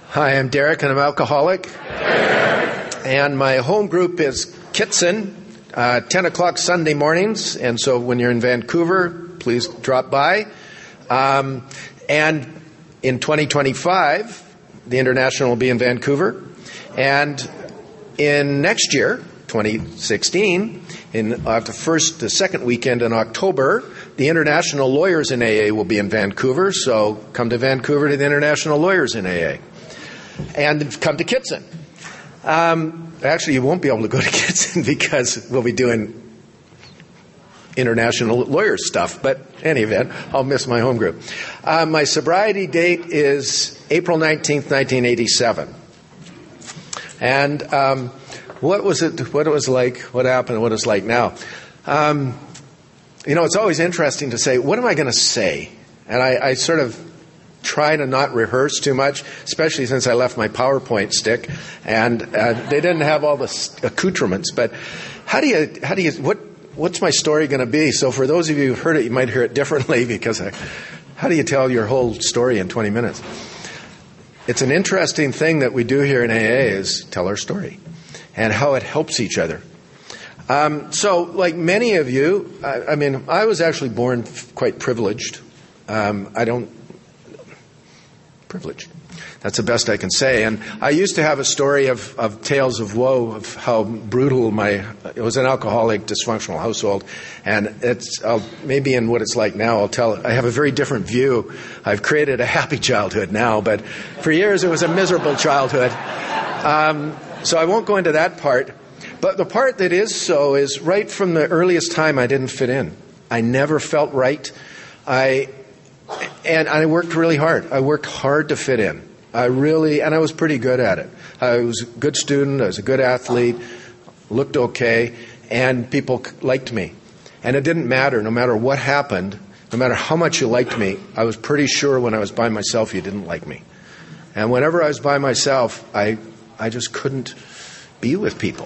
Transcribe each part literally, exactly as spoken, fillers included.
Hi, I'm Derek, and I'm alcoholic. And my home group is Kitson, uh, ten o'clock Sunday mornings. And so when you're in Vancouver, please drop by. Um, and in twenty twenty-five, the International will be in Vancouver. And in next year, twenty sixteen, in uh, the first, the second weekend in October, the International Lawyers in A A will be in Vancouver. So come to Vancouver to the International Lawyers in A A. And come to Kitson. Um, actually, you won't be able to go to Kitson because we'll be doing international lawyer stuff. But in any event, I'll miss my home group. Uh, my sobriety date is April nineteenth, nineteen eighty-seven. And um, what was it? What it was like? What happened? What it's like now? Um, you know, it's always interesting to say, what am I going to say? And I, I sort of try to not rehearse too much, especially since I left my PowerPoint stick, and uh, they didn't have all the accoutrements. But how do you, how do you, what, what's my story going to be? So for those of you who've heard it, you might hear it differently because I, how do you tell your whole story in twenty minutes? It's an interesting thing that we do here in A A is tell our story and how it helps each other. Um, so, like many of you, I, I mean, I was actually born quite privileged. Um, I don't. Privileged. That's the best I can say. And I used to have a story of, of tales of woe, of how brutal my, it was an alcoholic, dysfunctional household. And it's, I'll, maybe in what it's like now, I'll tell, I have a very different view. I've created a happy childhood now, but for years it was a miserable childhood. Um, so I won't go into that part. But the part that is so is right from the earliest time I didn't fit in. I never felt right. I, And I worked really hard. I worked hard to fit in. I really, and I was pretty good at it. I was a good student. I was a good athlete. Looked okay. And people liked me. And it didn't matter. No matter what happened, no matter how much you liked me, I was pretty sure when I was by myself you didn't like me. And whenever I was by myself, I, I just couldn't be with people.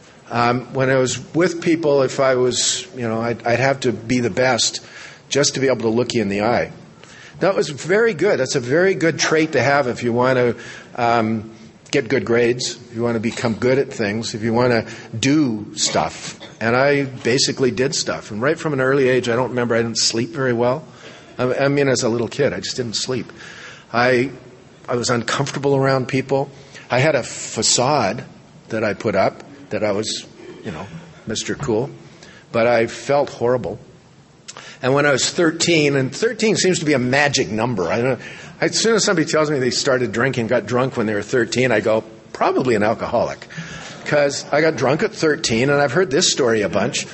Um, when I was with people, if I was, you know, I'd, I'd have to be the best just to be able to look you in the eye. That was very good. That's a very good trait to have if you want to um, get good grades, if you want to become good at things, if you want to do stuff. And I basically did stuff. And right from an early age, I don't remember, I didn't sleep very well. I, I mean, as a little kid, I just didn't sleep. I I was uncomfortable around people. I had a facade that I put up that I was, you know, Mister Cool. But I felt horrible. And when I was thirteen, and thirteen seems to be a magic number. I don't know, as soon as somebody tells me they started drinking, got drunk when they were thirteen, I go, probably an alcoholic. Because I got drunk at thirteen, and I've heard this story a bunch.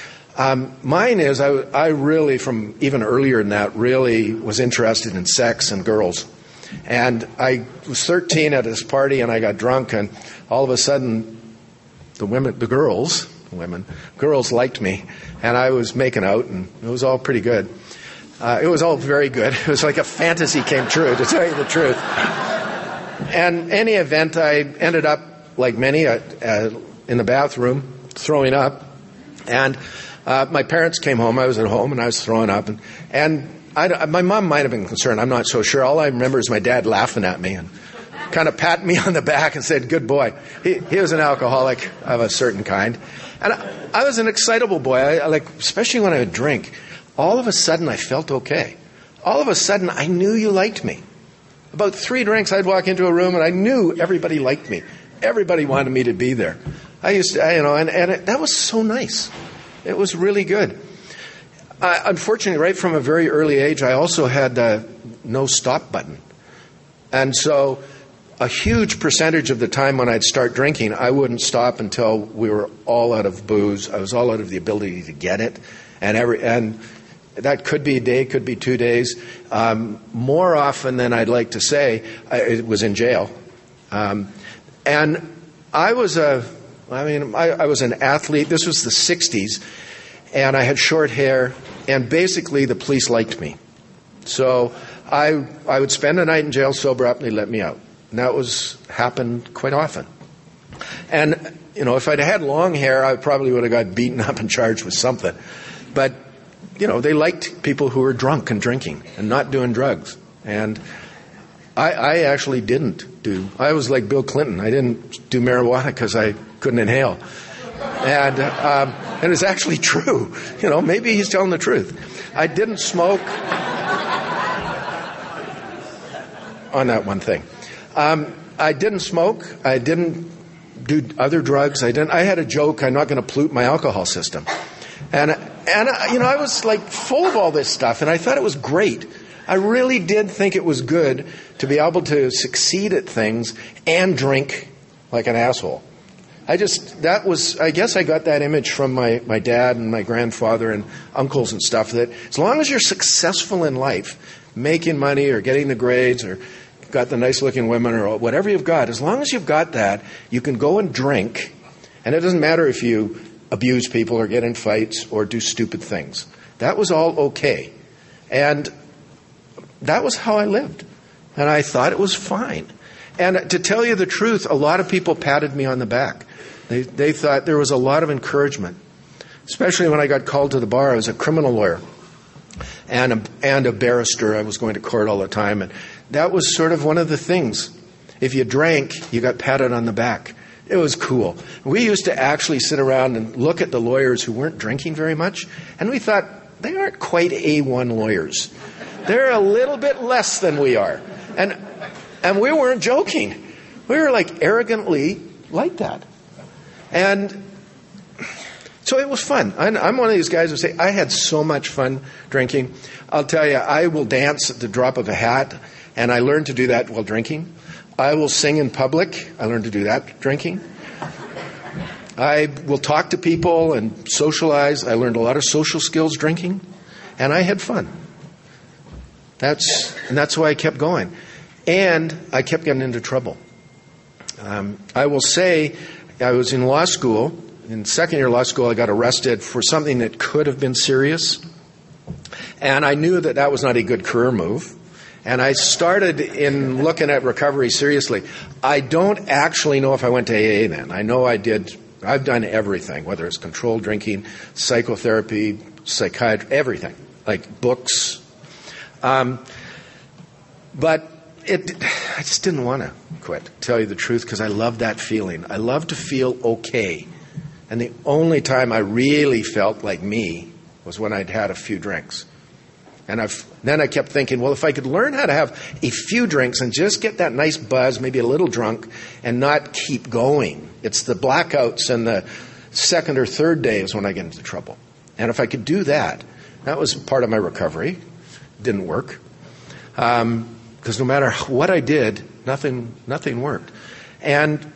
Um, mine is, I, I really, from even earlier than that, really was interested in sex and girls. And I was thirteen at this party, and I got drunk, and all of a sudden, the women, the girls... women, girls liked me, and I was making out, and it was all pretty good. Uh, it was all very good. It was like a fantasy came true, to tell you the truth. And any event, I ended up, like many, uh, uh, in the bathroom, throwing up. And uh, my parents came home. I was at home, and I was throwing up. And, and I, my mom might have been concerned. I'm not so sure. All I remember is my dad laughing at me and kind of patting me on the back and said, good boy. He, he was an alcoholic of a certain kind. And I, I was an excitable boy, I, I like, especially when I would drink. All of a sudden, I felt okay. All of a sudden, I knew you liked me. About three drinks, I'd walk into a room, and I knew everybody liked me. Everybody wanted me to be there. I used to, I, you know, and, and it, that was so nice. It was really good. Uh, unfortunately, right from a very early age, I also had a no stop button. And so a huge percentage of the time when I'd start drinking, I wouldn't stop until we were all out of booze. I was all out of the ability to get it. And every and that could be a day, could be two days. Um, more often than I'd like to say, I, it was in jail. Um, and I was a, I mean, I, I was an athlete. This was the sixties. And I had short hair. And basically, the police liked me. So I I would spend a night in jail sober up, and they let me out. And that was happened quite often. And, you know, if I'd had long hair, I probably would have got beaten up and charged with something. But, you know, they liked people who were drunk and drinking and not doing drugs. And I, I actually didn't do. I was like Bill Clinton. I didn't do marijuana because I couldn't inhale, and um, and it's actually true. You know, maybe he's telling the truth. I didn't smoke on that one thing. Um, I didn't smoke. I didn't do other drugs. I didn't. I had a joke. I'm not going to pollute my alcohol system, and and uh, you know, I was like full of all this stuff, and I thought it was great. I really did think it was good to be able to succeed at things and drink like an asshole. I just, that was, I guess I got that image from my, my dad and my grandfather and uncles and stuff, that as long as you're successful in life, making money or getting the grades or got the nice looking women or whatever you've got, as long as you've got that, you can go and drink, and it doesn't matter if you abuse people or get in fights or do stupid things. That was all okay. And that was how I lived. And I thought it was fine. And to tell you the truth, a lot of people patted me on the back. They, they thought there was a lot of encouragement, especially when I got called to the bar. I was a criminal lawyer and a, and a barrister. I was going to court all the time. And that was sort of one of the things. If you drank, you got patted on the back. It was cool. We used to actually sit around and look at the lawyers who weren't drinking very much, and we thought, they aren't quite A one lawyers. They're a little bit less than we are. And and we weren't joking. We were like arrogantly like that. And so it was fun. I'm one of these guys who say, I had so much fun drinking. I'll tell you, I will dance at the drop of a hat, and I learned to do that while drinking. I will sing in public. I learned to do that drinking. I will talk to people and socialize. I learned a lot of social skills drinking, and I had fun. That's and that's why I kept going. And I kept getting into trouble. Um, I will say, I was in law school. In second year law school, I got arrested for something that could have been serious. And I knew that that was not a good career move. And I started in looking at recovery seriously. I don't actually know if I went to A A then. I know I did. I've done everything, whether it's controlled drinking, psychotherapy, psychiatry, everything, like books. Um, but it, I just didn't want to quit, to tell you the truth, because I love that feeling. I love to feel okay. And the only time I really felt like me was when I'd had a few drinks. And I've, then I kept thinking, well, if I could learn how to have a few drinks and just get that nice buzz, maybe a little drunk, and not keep going. It's the blackouts and the second or third days when I get into trouble. And if I could do that, that was part of my recovery. Didn't work. Um, because no matter what I did, nothing nothing worked. And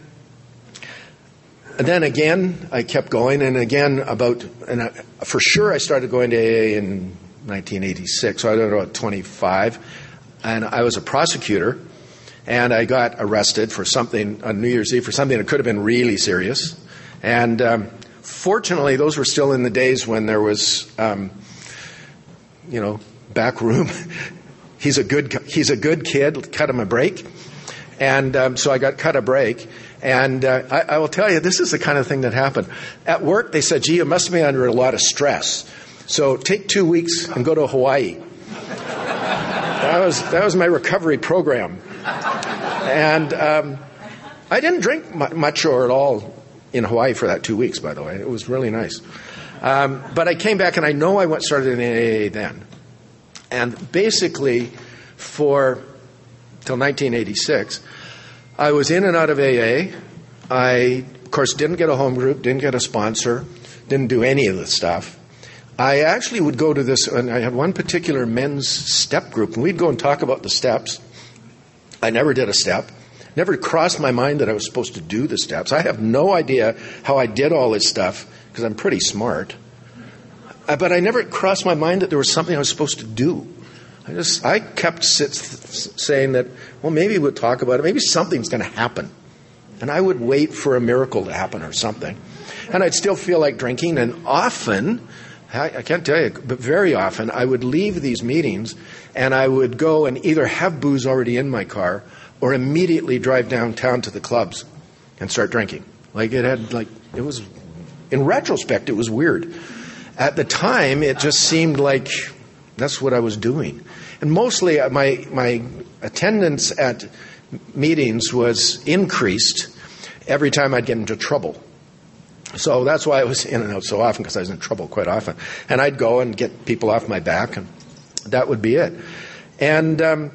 then again, I kept going, and again about, and I, for sure I started going to A A in nineteen eighty-six, so I was about twenty-five, and I was a prosecutor, and I got arrested for something on New Year's Eve, for something that could have been really serious. And um, fortunately, those were still in the days when there was, um, you know, back room. He's a good he's a good kid. Cut him a break, and um, so I got cut a break. And uh, I, I will tell you, this is the kind of thing that happened at work. They said, "Gee, you must be under a lot of stress. So take two weeks and go to Hawaii." That was that was my recovery program, and um, I didn't drink much or at all in Hawaii for that two weeks. By the way, it was really nice. Um, but I came back, and I know I went started in A A then. And basically, for till nineteen eighty-six, I was in and out of A A. I, of course, didn't get a home group, didn't get a sponsor, didn't do any of the stuff. I actually would go to this, and I had one particular men's step group, and we'd go and talk about the steps. I never did a step. Never crossed my mind that I was supposed to do the steps. I have no idea how I did all this stuff, because I'm pretty smart. But I never crossed my mind that there was something I was supposed to do. I just, I kept sit, saying that, well, maybe we'll talk about it. Maybe something's going to happen. And I would wait for a miracle to happen or something. And I'd still feel like drinking. And often, I, I can't tell you, but very often, I would leave these meetings and I would go and either have booze already in my car or immediately drive downtown to the clubs and start drinking. Like it had, like, it was, in retrospect, it was weird. At the time, it just seemed like That's what I was doing. And mostly my my attendance at meetings was increased every time I'd get into trouble. So that's why I was in and out so often, because I was in trouble quite often. And I'd go and get people off my back, and that would be it. And um,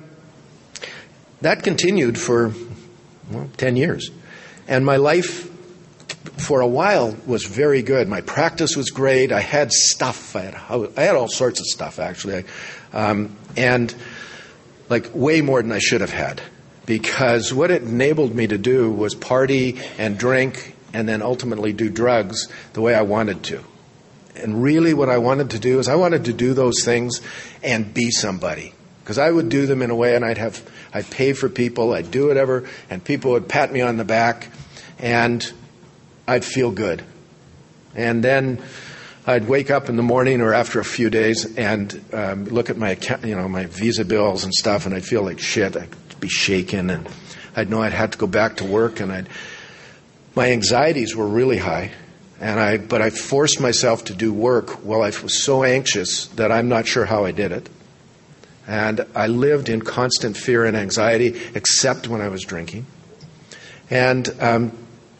that continued for, well, ten years. And my life for a while was very good. My practice was great. I had stuff. I had, I had all sorts of stuff, actually. Um, and like way more than I should have had. Because what it enabled me to do was party and drink and then ultimately do drugs the way I wanted to. And really what I wanted to do is I wanted to do those things and be somebody. Because I would do them in a way, and I'd have, I'd pay for people, I'd do whatever, and people would pat me on the back, and I'd feel good. And then I'd wake up in the morning or after a few days and um, look at my account, you know, my Visa bills and stuff, and I'd feel like shit. I'd be shaken, and I'd know I'd have to go back to work, and I'd, my anxieties were really high. And I, but I forced myself to do work while I was so anxious that I'm not sure how I did it. And I lived in constant fear and anxiety, except when I was drinking. And um,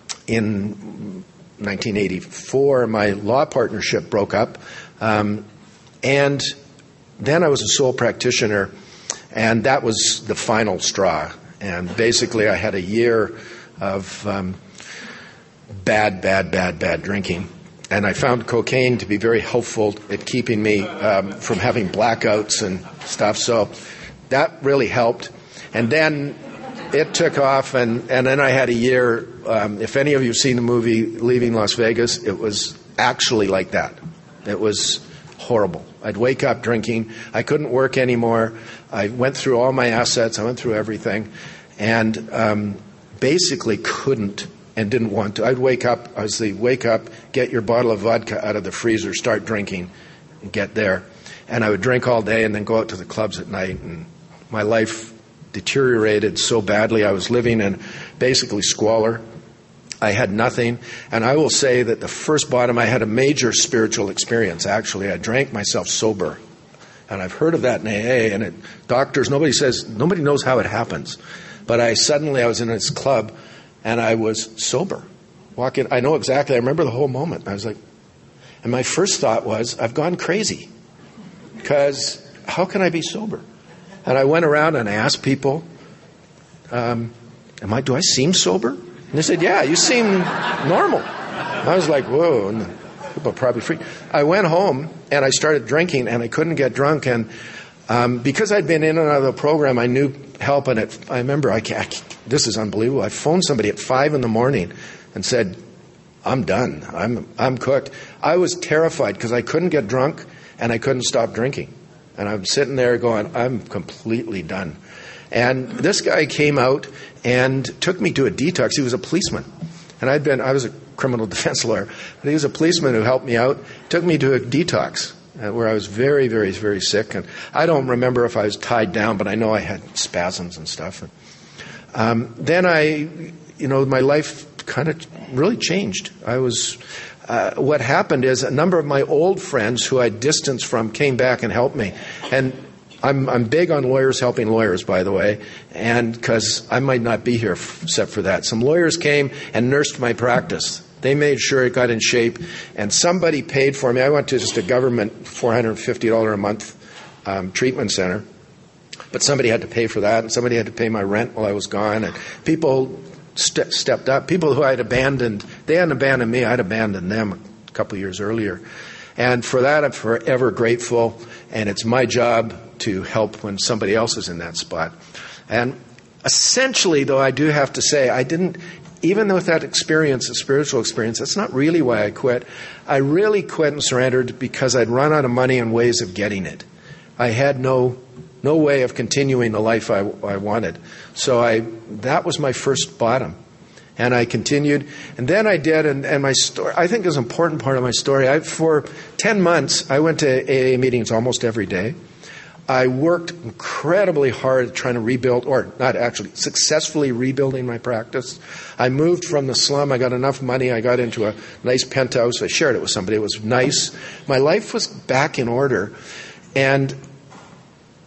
in nineteen eighty-four, my law partnership broke up. Um, and then I was a sole practitioner, and that was the final straw. And basically I had a year of um, bad, bad, bad, bad drinking. And I found cocaine to be very helpful at keeping me um, from having blackouts and stuff. So that really helped. And then it took off, and, and then I had a year. Um, if any of you have seen the movie Leaving Las Vegas, it was actually like that. It was horrible. I'd wake up drinking. I couldn't work anymore. I went through all my assets. I went through everything. And um, basically couldn't and didn't want to. I'd wake up, I was the wake up, get your bottle of vodka out of the freezer, start drinking, and get there. And I would drink all day and then go out to the clubs at night. And my life deteriorated so badly. I was living in basically squalor. I had nothing. And I will say that the first bottom, I had a major spiritual experience, actually. I drank myself sober. And I've heard of that in A A. And it, doctors, nobody says, nobody knows how it happens. But I suddenly, I was in this club, and I was sober. Walking, I know exactly. I remember the whole moment. I was like, and my first thought was, I've gone crazy. Because how can I be sober? And I went around and I asked people, um, am I, do I seem sober? And they said, yeah, you seem normal. And I was like, whoa, and people probably freak. I went home and I started drinking, and I couldn't get drunk. And um, because I'd been in and out of the program, I knew help. And it, I remember, I can't, I can't, this is unbelievable. I phoned somebody at five in the morning and said, I'm done. I'm I'm cooked. I was terrified because I couldn't get drunk and I couldn't stop drinking. And I'm sitting there going, I'm completely done. And this guy came out and took me to a detox. He was a policeman. And I'd been, I was a criminal defense lawyer, but he was a policeman who helped me out, took me to a detox uh, where I was very, very, very sick. And I don't remember if I was tied down, but I know I had spasms and stuff. And, Um, then I, you know, my life kind of really changed. I was, uh, what happened is a number of my old friends who I distanced from came back and helped me. And I'm, I'm big on lawyers helping lawyers, by the way, and because I might not be here f- except for that. Some lawyers came and nursed my practice. They made sure it got in shape, and somebody paid for me. I went to just a government four hundred fifty dollars a month um, treatment center. But somebody had to pay for that, and somebody had to pay my rent while I was gone. And people st- stepped up. People who I had abandoned, they hadn't abandoned me. I'd abandoned them a couple of years earlier. And for that, I'm forever grateful. And it's my job to help when somebody else is in that spot. And essentially, though, I do have to say, I didn't, even with that experience, a spiritual experience, that's not really why I quit. I really quit and surrendered because I'd run out of money and ways of getting it. I had no... No way of continuing the life I, I wanted. So I that was my first bottom. And I continued. And then I did, and, and my story, I think is an important part of my story. I, for ten months, I went to A A meetings almost every day. I worked incredibly hard trying to rebuild, or not actually, successfully rebuilding my practice. I moved from the slum. I got enough money. I got into a nice penthouse. I shared it with somebody. It was nice. My life was back in order. And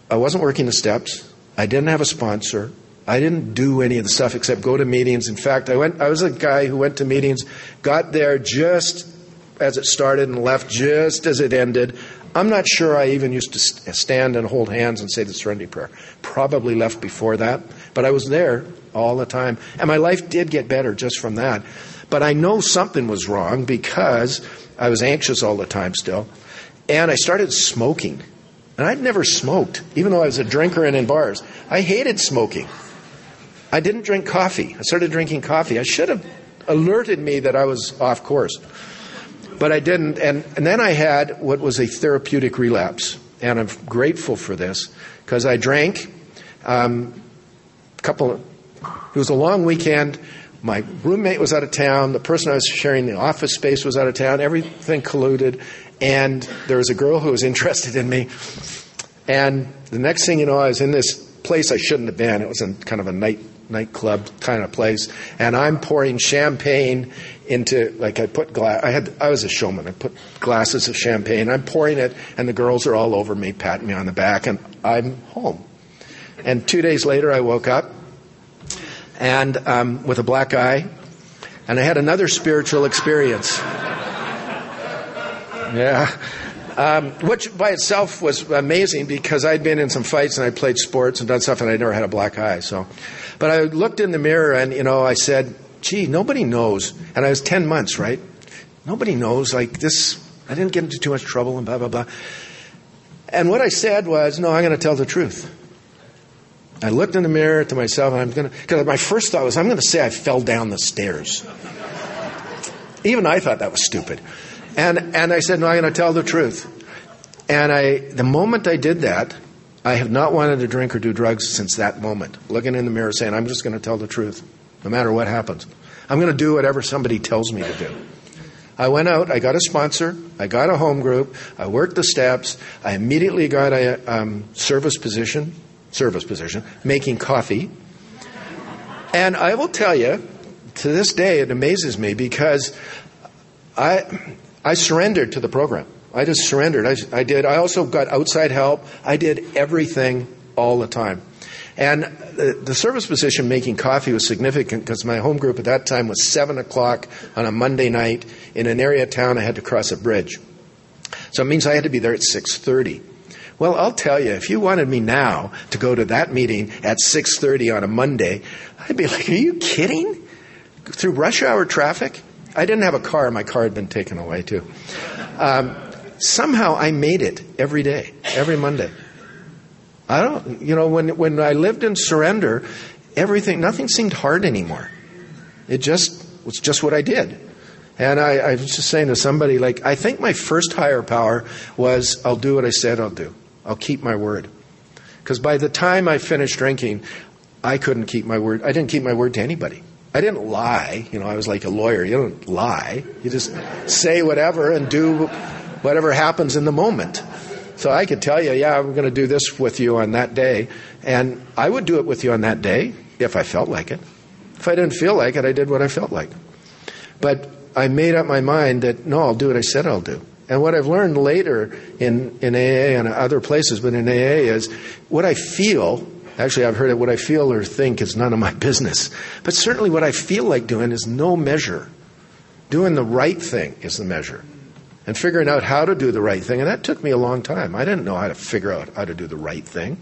I wasn't working the steps. I didn't have a sponsor. I didn't do any of the stuff except go to meetings. In fact, I went. I was a guy who went to meetings, got there just as it started and left just as it ended. I'm not sure I even used to stand and hold hands and say the Serenity Prayer. Probably left before that, but I was there all the time. And my life did get better just from that. But I know something was wrong because I was anxious all the time still. And I started smoking. And I'd never smoked, even though I was a drinker and in bars. I hated smoking. I didn't drink coffee. I started drinking coffee. I should have alerted me that I was off course. But I didn't. And, and then I had what was a therapeutic relapse. And I'm grateful for this because I drank um, a couple of, it was a long weekend. My roommate was out of town. The person I was sharing the office space was out of town. Everything colluded. And there was a girl who was interested in me. And the next thing you know, I was in this place I shouldn't have been. It was in kind of a night nightclub kind of place. And I'm pouring champagne into, like I put glass, I had, I was a showman. I put glasses of champagne. I'm pouring it, and the girls are all over me, patting me on the back, and I'm home. And two days later, I woke up, and um, with a black eye, and I had another spiritual experience. Yeah. Um, which by itself was amazing because I'd been in some fights and I played sports and done stuff and I never had a black eye. So, but I looked in the mirror and, you know, I said, gee, nobody knows. And I was ten months, right? Nobody knows. Like this, I didn't get into too much trouble and blah, blah, blah. And what I said was, no, I'm going to tell the truth. I looked in the mirror to myself and I'm going to, because my first thought was, I'm going to say I fell down the stairs. Even I thought that was stupid. And and I said, no, I'm going to tell the truth. And I, the moment I did that, I have not wanted to drink or do drugs since that moment. Looking in the mirror saying, I'm just going to tell the truth, no matter what happens. I'm going to do whatever somebody tells me to do. I went out, I got a sponsor, I got a home group, I worked the steps, I immediately got a um, service position, service position, making coffee. And I will tell you, to this day, it amazes me because I... I surrendered to the program. I just surrendered. I, I did. I also got outside help. I did everything all the time. And the, the service position making coffee was significant because my home group at that time was seven o'clock on a Monday night in an area of town I had to cross a bridge. So it means I had to be there at six thirty. Well, I'll tell you, if you wanted me now to go to that meeting at six thirty on a Monday, I'd be like, are you kidding? Through rush hour traffic? I didn't have a car. My car had been taken away, too. Um, somehow I made it every day, every Monday. I don't, you know, when when I lived in surrender, everything, nothing seemed hard anymore. It just was just what I did. And I, I was just saying to somebody, like, I think my first higher power was, I'll do what I said I'll do. I'll keep my word. Because by the time I finished drinking, I couldn't keep my word. I didn't keep my word to anybody. I didn't lie. You know, I was like a lawyer. You don't lie. You just say whatever and do whatever happens in the moment. So I could tell you, yeah, I'm going to do this with you on that day. And I would do it with you on that day if I felt like it. If I didn't feel like it, I did what I felt like. But I made up my mind that, no, I'll do what I said I'll do. And what I've learned later in, in A A and other places, but in A A is what I feel. Actually, I've heard that what I feel or think is none of my business. But certainly what I feel like doing is no measure. Doing the right thing is the measure. And figuring out how to do the right thing. And that took me a long time. I didn't know how to figure out how to do the right thing.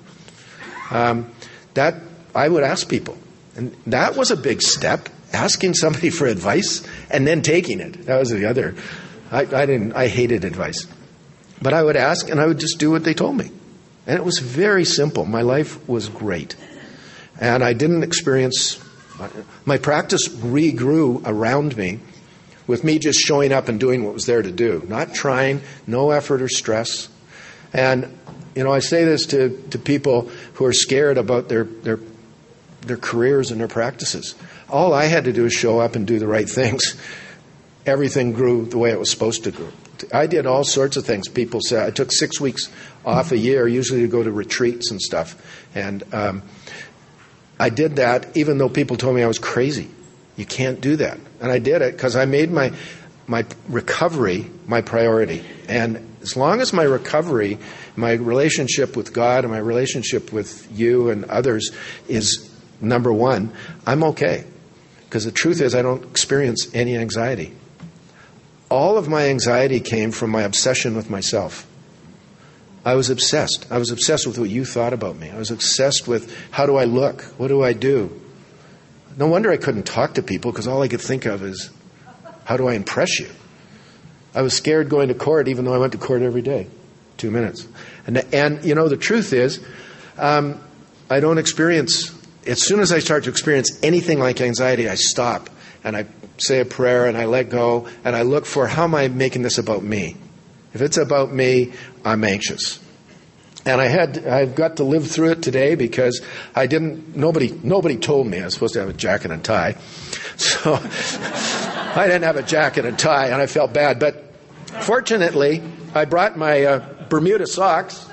Um, that I would ask people. And that was a big step. Asking somebody for advice and then taking it. That was the other. I, I didn't. I hated advice. But I would ask and I would just do what they told me. And it was very simple. My life was great. And I didn't experience, my practice regrew around me with me just showing up and doing what was there to do. Not trying, no effort or stress. And, you know, I say this to, to people who are scared about their, their, their careers and their practices. All I had to do was show up and do the right things. Everything grew the way it was supposed to grow. I did all sorts of things. People say I took six weeks off a year, usually to go to retreats and stuff. And um, I did that even though people told me I was crazy. You can't do that. And I did it because I made my my recovery my priority. And As long as my recovery, my relationship with God and my relationship with you and others is number one, I'm okay. Because the truth is I don't experience any anxiety. All of my anxiety came from my obsession with myself. I was obsessed. I was obsessed with what you thought about me. I was obsessed with how do I look? What do I do? No wonder I couldn't talk to people, because all I could think of is how do I impress you? I was scared going to court, even though I went to court every day. Two minutes. And, and you know, the truth is, um, I don't experience, as soon as I start to experience anything like anxiety, I stop and I say a prayer and I let go and I look for how am I making this about me? If it's about me, I'm anxious. And I had, I've got to live through it today because I didn't, nobody, nobody told me I was supposed to have a jacket and tie. So I didn't have a jacket and tie and I felt bad. But fortunately, I brought my uh, Bermuda socks.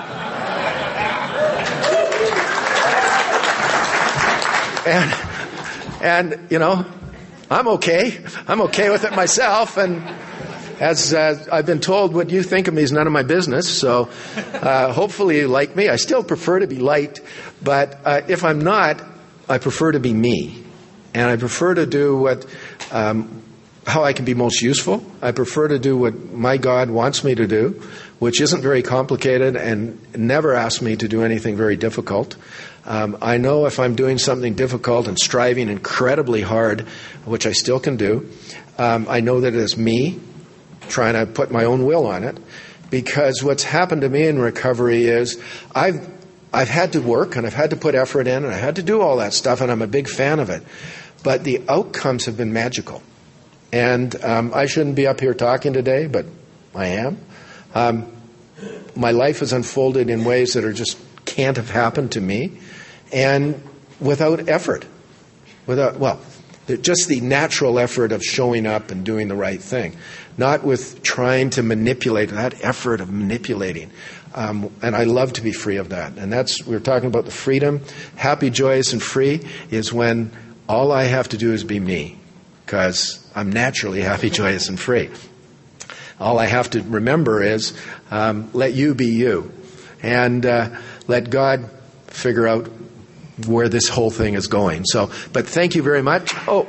And, and, you know, I'm okay. I'm okay with it myself. And as uh, I've been told, what you think of me is none of my business. So uh, hopefully you like me. I still prefer to be liked. But uh, if I'm not, I prefer to be me. And I prefer to do what, um, how I can be most useful. I prefer to do what my God wants me to do, which isn't very complicated and never asks me to do anything very difficult. Um, I know if I'm doing something difficult and striving incredibly hard, which I still can do, um, I know that it is me trying to put my own will on it. Because what's happened to me in recovery is I've I've had to work and I've had to put effort in and I had to do all that stuff, and I'm a big fan of it. But the outcomes have been magical. And um, I shouldn't be up here talking today, but I am. Um, my life has unfolded in ways that are just can't have happened to me, and without effort. Without, well, just the natural effort of showing up and doing the right thing. Not with trying to manipulate, that effort of manipulating. Um, and I love to be free of that. And that's, we were talking about the freedom. Happy, joyous, and free is when all I have to do is be me. Because I'm naturally happy, joyous, and free. All I have to remember is um, let you be you. And uh, let God figure out where this whole thing is going. So, but thank you very much. Oh,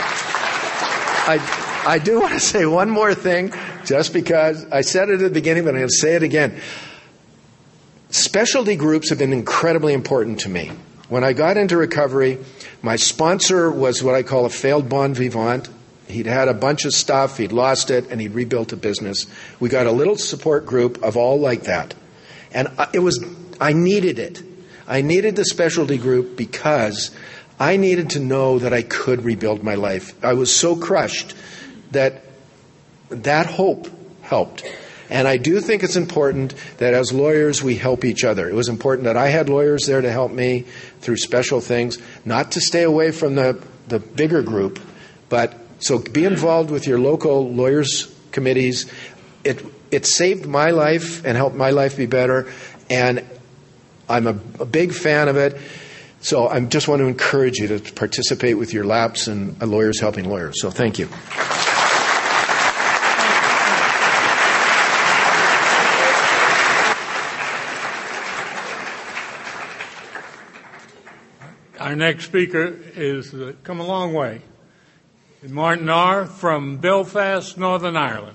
I I do want to say one more thing, just because I said it at the beginning, but I'm going to say it again. Specialty groups have been incredibly important to me. When I got into recovery, my sponsor was what I call a failed bon vivant. He'd had a bunch of stuff, he'd lost it, and he'd rebuilt a business. We got a little support group of all like that. And it was, I needed it. I needed the specialty group because I needed to know that I could rebuild my life. I was so crushed that that hope helped. And I do think it's important that as lawyers we help each other. It was important that I had lawyers there to help me through special things, not to stay away from the, the bigger group, but so be involved with your local lawyers committees. It it saved my life and helped my life be better, and I'm a, a big fan of it. So I just want to encourage you to participate with your LAPS and Lawyers Helping Lawyers. So thank you. Our next speaker is uh, come a long way. Martin Arr from Belfast, Northern Ireland.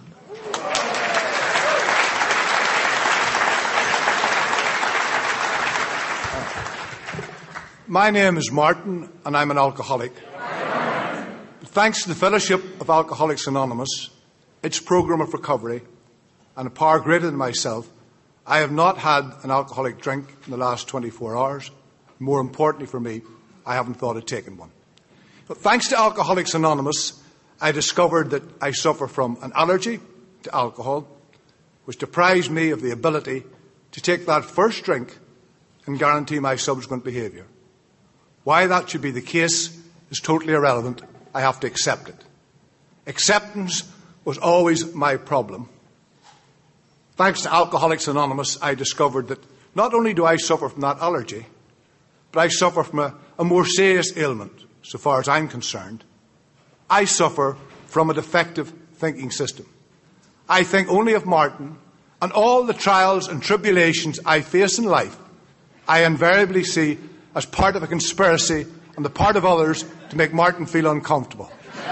My name is Martin, and I'm an alcoholic. Thanks to the Fellowship of Alcoholics Anonymous, its program of recovery, and a power greater than myself, I have not had an alcoholic drink in the last twenty-four hours. More importantly for me, I haven't thought of taking one. But thanks to Alcoholics Anonymous, I discovered that I suffer from an allergy to alcohol, which deprives me of the ability to take that first drink and guarantee my subsequent behaviour. Why that should be the case is totally irrelevant. I have to accept it. Acceptance was always my problem. Thanks to Alcoholics Anonymous, I discovered that not only do I suffer from that allergy, but I suffer from a, a more serious ailment, so far as I'm concerned. I suffer from a defective thinking system. I think only of Martin and all the trials and tribulations I face in life, I invariably see as part of a conspiracy on the part of others to make Martin feel uncomfortable.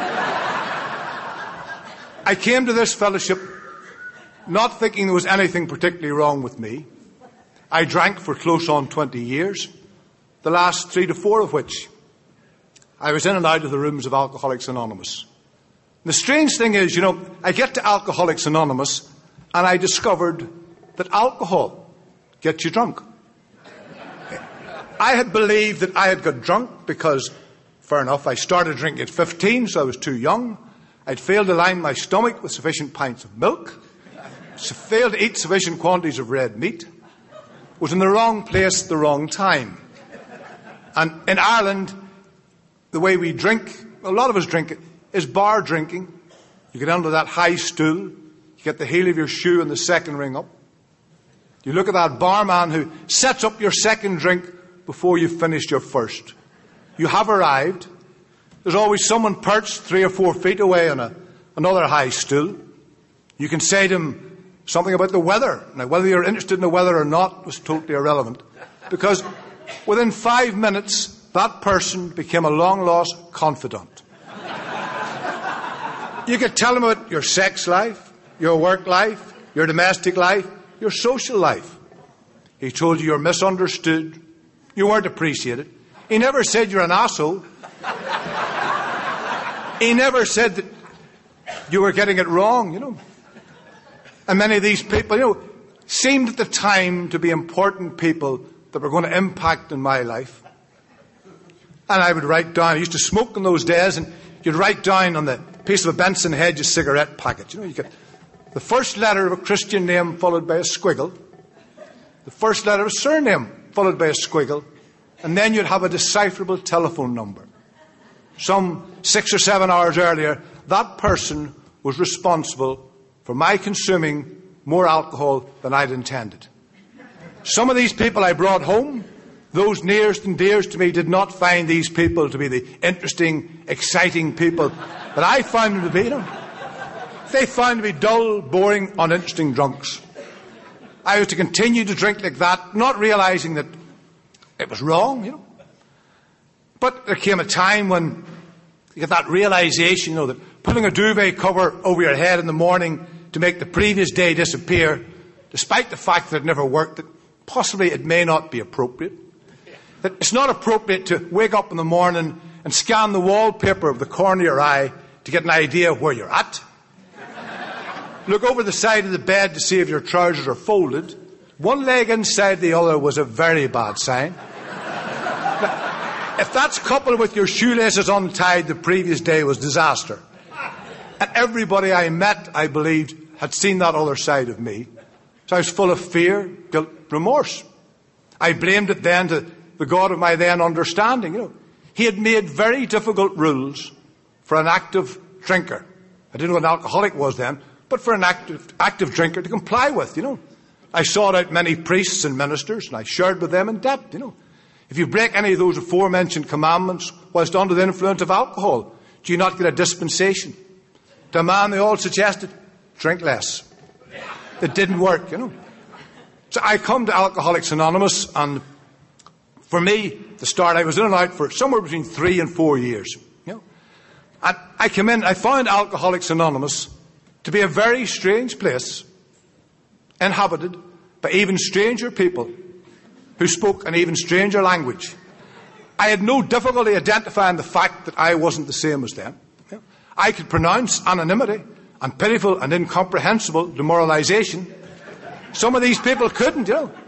I came to this fellowship not thinking there was anything particularly wrong with me. I drank for close on twenty years, the last three to four of which I was in and out of the rooms of Alcoholics Anonymous. The strange thing is, you know, I get to Alcoholics Anonymous and I discovered that alcohol gets you drunk. I had believed that I had got drunk because, fair enough, I started drinking at fifteen, so I was too young. I'd failed to line my stomach with sufficient pints of milk, failed to eat sufficient quantities of red meat, was in the wrong place at the wrong time. And in Ireland, the way we drink, a lot of us drink it, is bar drinking. You get under that high stool, you get the heel of your shoe and the second ring up. You look at that barman who sets up your second drink before you've finished your first. You have arrived. There's always someone perched three or four feet away on a, another high stool. You can say to him something about the weather. Now, whether you're interested in the weather or not was totally irrelevant, because within five minutes, that person became a long-lost confidant. You could tell him about your sex life, your work life, your domestic life, your social life. He told you you're misunderstood, you weren't appreciated. He never said you're an asshole. He never said that you were getting it wrong, you know. And many of these people, you know, seemed at the time to be important people that were going to impact in my life. And I would write down, I used to smoke in those days, and you'd write down on the piece of a Benson Hedges cigarette packet, you know, you get the first letter of a Christian name followed by a squiggle, the first letter of a surname followed by a squiggle, and then you'd have a decipherable telephone number. Some six or seven hours earlier, that person was responsible for my consuming more alcohol than I'd intended. Some of these people I brought home, those nearest and dearest to me, did not find these people to be the interesting, exciting people that I found them to be. You know? They found to be dull, boring, uninteresting drunks. I was to continue to drink like that, not realizing that it was wrong, you know. But there came a time when you get that realization, you know, that putting a duvet cover over your head in the morning to make the previous day disappear, despite the fact that it never worked, that possibly it may not be appropriate. That it's not appropriate to wake up in the morning and scan the wallpaper of the corner of your eye to get an idea of where you're at. Look over the side of the bed to see if your trousers are folded. One leg inside the other was a very bad sign. Now, if that's coupled with your shoelaces untied the previous day, was disaster. And everybody I met, I believed, had seen that other side of me. So I was full of fear, guilt, remorse. I blamed it then to the God of my then understanding. You know, He had made very difficult rules for an active drinker. I didn't know what an alcoholic was then, but for an active, active drinker to comply with, you know. I sought out many priests and ministers, and I shared with them in depth, you know. If you break any of those aforementioned commandments whilst under the influence of alcohol, do you not get a dispensation? To a man, they all suggested, drink less. It didn't work, you know. So I come to Alcoholics Anonymous, and for me, the start, I was in and out for somewhere between three and four years, you know. And I came in, I found Alcoholics Anonymous to be a very strange place, inhabited by even stranger people who spoke an even stranger language. I had no difficulty identifying the fact that I wasn't the same as them. You know, I could pronounce anonymity and pitiful and incomprehensible demoralization. Some of these people couldn't, you know.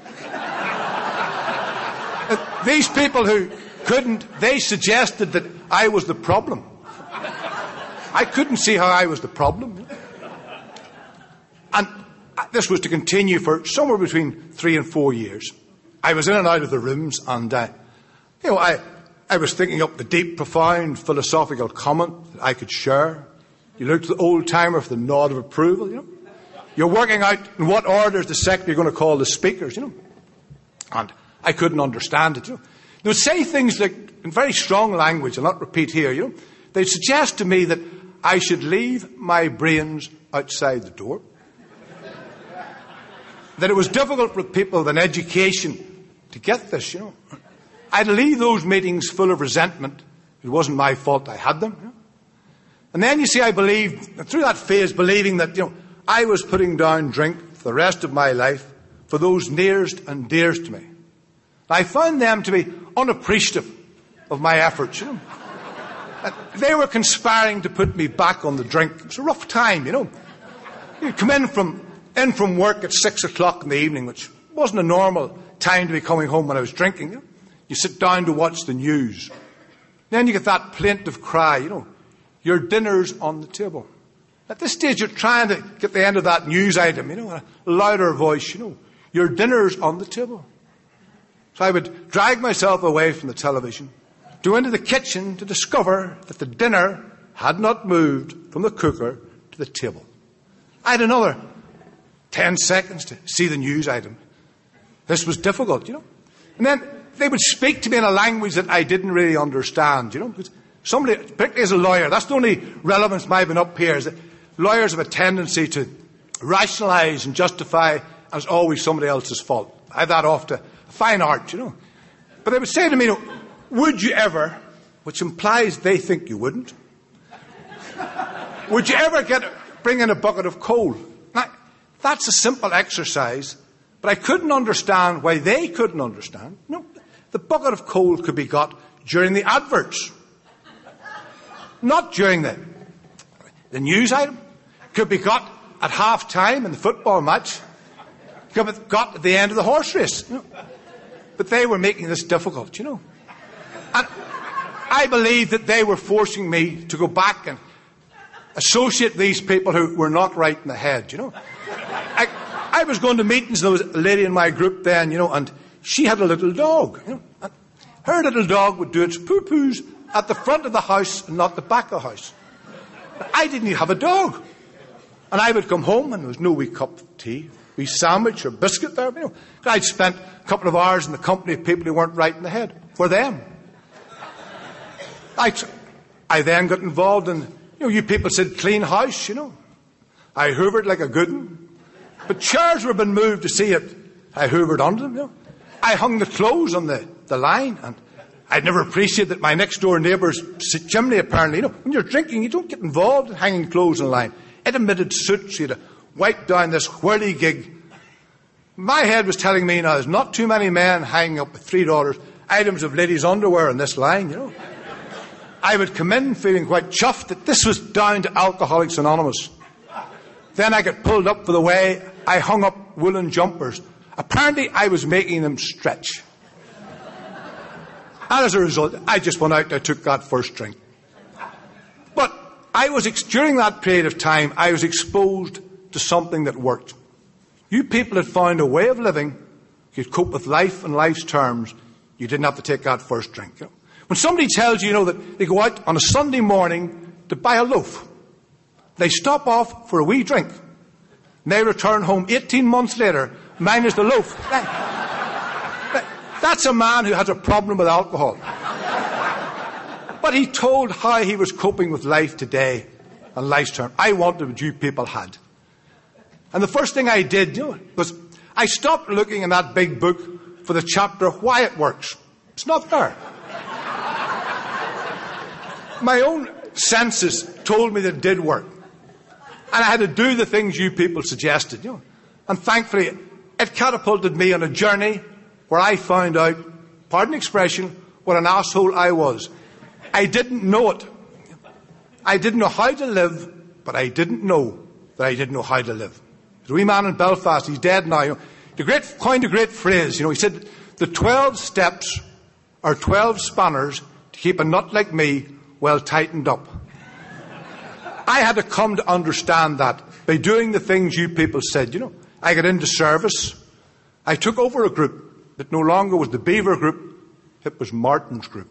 Uh, these people who couldn't, they suggested that I was the problem. I couldn't see how I was the problem. You know? And this was to continue for somewhere between three and four years. I was in and out of the rooms, and uh, you know, I, I was thinking up the deep, profound philosophical comment that I could share. You look to the old timer for the nod of approval, you know. You're working out in what order is the secretary going to call the speakers, you know. And I couldn't understand it, you know. They would say things like, in very strong language, I'll not repeat here, you know. They'd suggest to me that I should leave my brains outside the door. that it was difficult for people with an education to get this, you know. I'd leave those meetings full of resentment. It wasn't my fault I had them. You know? And then, you see, I believed, through that phase, believing that, you know, I was putting down drink for the rest of my life for those nearest and dearest to me. I found them to be unappreciative of my efforts, you know. They were conspiring to put me back on the drink. It was a rough time, you know. You'd come in from, in from work at six o'clock in the evening, which wasn't a normal time to be coming home when I was drinking. You know. You sit down to watch the news. Then you get that plaintive cry, you know, your dinner's on the table. At this stage, you're trying to get the end of that news item, you know, in a louder voice, you know, your dinner's on the table. So I would drag myself away from the television, go into the kitchen to discover that the dinner had not moved from the cooker to the table. I had another ten seconds to see the news item. This was difficult, you know. And then they would speak to me in a language that I didn't really understand, you know. Because somebody, particularly as a lawyer, that's the only relevance I've been up here, is that lawyers have a tendency to rationalise and justify as always somebody else's fault. I have that off to fine art, you know. But they would say to me, you know, would you ever, which implies they think you wouldn't, would you ever get bring in a bucket of coal? Now, that's a simple exercise, but I couldn't understand why they couldn't understand. No, the bucket of coal could be got during the adverts, not during the, the news item. Could be got at half time in the football match. Could be got at the end of the horse race. You know. But they were making this difficult, you know. And I believe that they were forcing me to go back and associate these people who were not right in the head, you know. I, I was going to meetings, and there was a lady in my group then, you know, and she had a little dog, you know. And her little dog would do its poo-poos at the front of the house and not the back of the house. But I didn't even have a dog. And I would come home and there was no wee cup of tea, wee sandwich or biscuit there, you know. I'd spent a couple of hours in the company of people who weren't right in the head. For them. I, I then got involved in, you know, you people said clean house, you know. I hoovered like a good one. But chairs were being moved to see it. I hoovered under them, you know. I hung the clothes on the, the line, and I'd never appreciated that my next door neighbour's chimney, apparently, you know, when you're drinking, you don't get involved in hanging clothes on the line. It emitted soot, so you had to wipe down this whirligig. My head was telling me now there's not too many men hanging up with three dollars items of ladies' underwear on this line, you know. I would come in feeling quite chuffed that this was down to Alcoholics Anonymous. Then I got pulled up for the way I hung up woolen jumpers. Apparently I was making them stretch. And as a result, I just went out and I took that first drink. But I was, during that period of time, I was exposed to something that worked. You people had found a way of living, you could cope with life and life's terms, you didn't have to take that first drink. You know? When somebody tells you, you know, that they go out on a Sunday morning to buy a loaf, they stop off for a wee drink, and they return home eighteen months later, minus the loaf. That's a man who has a problem with alcohol. But he told how he was coping with life today and life's term. I wanted what you people had. And the first thing I did, you know, was I stopped looking in that big book for the chapter Why It Works. It's not there. My own senses told me that it did work. And I had to do the things you people suggested, you know. And thankfully, it catapulted me on a journey where I found out, pardon the expression, what an asshole I was. I didn't know it. I didn't know how to live, but I didn't know that I didn't know how to live. There's a wee man in Belfast, he's dead now. You know, the great, coined a great phrase, you know, he said, the twelve steps are twelve spanners to keep a nut like me well tightened up. I had to come to understand that by doing the things you people said, you know. I got into service. I took over a group that no longer was the Beaver group, it was Martin's group.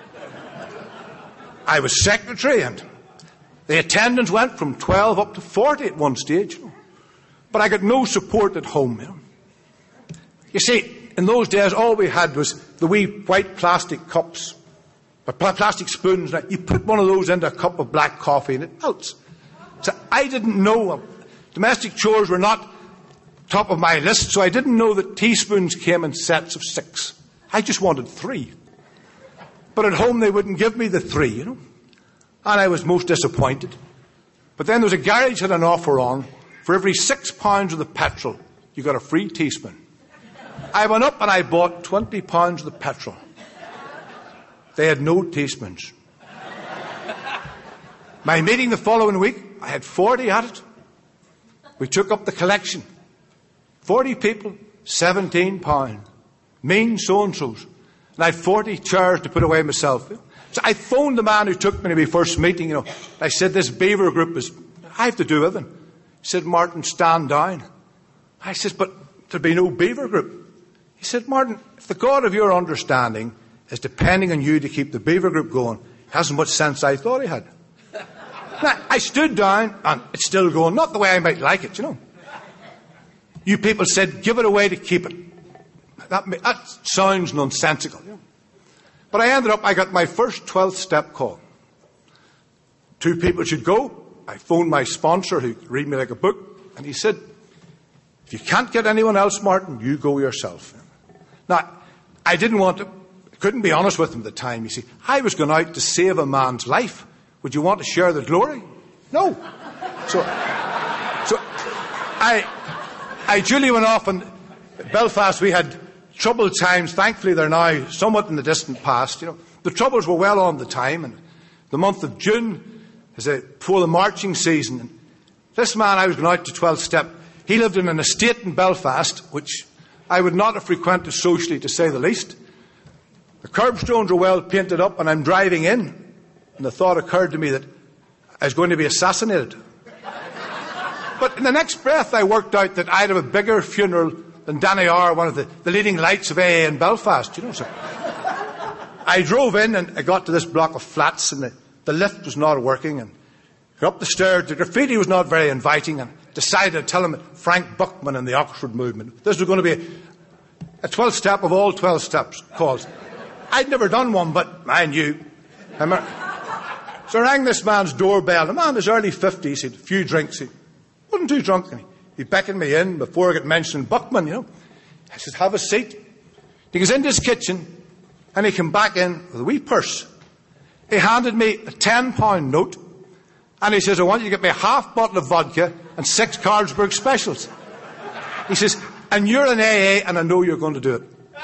I was secretary, and the attendance went from twelve up to forty at one stage. You know. But I got no support at home. You know. You see, in those days, all we had was the wee white plastic cups, or plastic spoons. Now, you put one of those into a cup of black coffee and it melts. So I didn't know. Domestic chores were not top of my list, so I didn't know that teaspoons came in sets of six. I just wanted three. But at home they wouldn't give me the three, you know. And I was most disappointed. But then there was a garage had an offer on. For every six pounds of the petrol, you got a free teaspoon. I went up and I bought twenty pounds of the petrol. They had no teaspoons. My meeting the following week, I had forty at it. We took up the collection. forty people, seventeen pounds. Mean so-and-sos. And I had forty chairs to put away myself. So I phoned the man who took me to my first meeting, you know. I said, this Beaver group is, I have to do with them. He said, Martin, stand down. I said, but there'll be no Beaver group. He said, Martin, if the God of your understanding is depending on you to keep the Beaver group going, it hasn't much sense I thought he had. Now, I stood down, and it's still going, not the way I might like it, you know. You people said, give it away to keep it. That, that sounds nonsensical, you know. But I ended up, I got my first twelfth step call. Two people should go. I phoned my sponsor, who could read me like a book, and he said, if you can't get anyone else, Martin, you go yourself. Now, I didn't want to, couldn't be honest with him at the time, you see. I was going out to save a man's life. Would you want to share the glory? No. So, so I, I duly went off, and Belfast we had troubled times. Thankfully, they're now somewhat in the distant past. You know, the troubles were well on the time, and the month of June is a, before the marching season. And this man, I was going out to twelfth step. He lived in an estate in Belfast, which I would not have frequented socially, to say the least. The curbstones are well painted up, and I'm driving in. And the thought occurred to me that I was going to be assassinated. But in the next breath, I worked out that I'd have a bigger funeral than Danny R, one of the, the leading lights of A A in Belfast, you know. So I drove in, and I got to this block of flats, and the, the lift was not working, and got up the stairs. The graffiti was not very inviting, and decided to tell him Frank Buckman and the Oxford movement. This was going to be a, a twelfth step of all twelve steps calls. I'd never done one, but I knew. I remember, so I rang this man's doorbell. The man was early fifties, he'd a few drinks, he wasn't too drunk, and he, he beckoned me in before I got mentioned Buckman, you know. I said, have a seat. He goes into his kitchen, and he came back in with a wee purse. He handed me a ten pound note, and he says, I want you to get me a half bottle of vodka and six Carlsberg specials. He says, and you're an A A, and I know you're going to do it.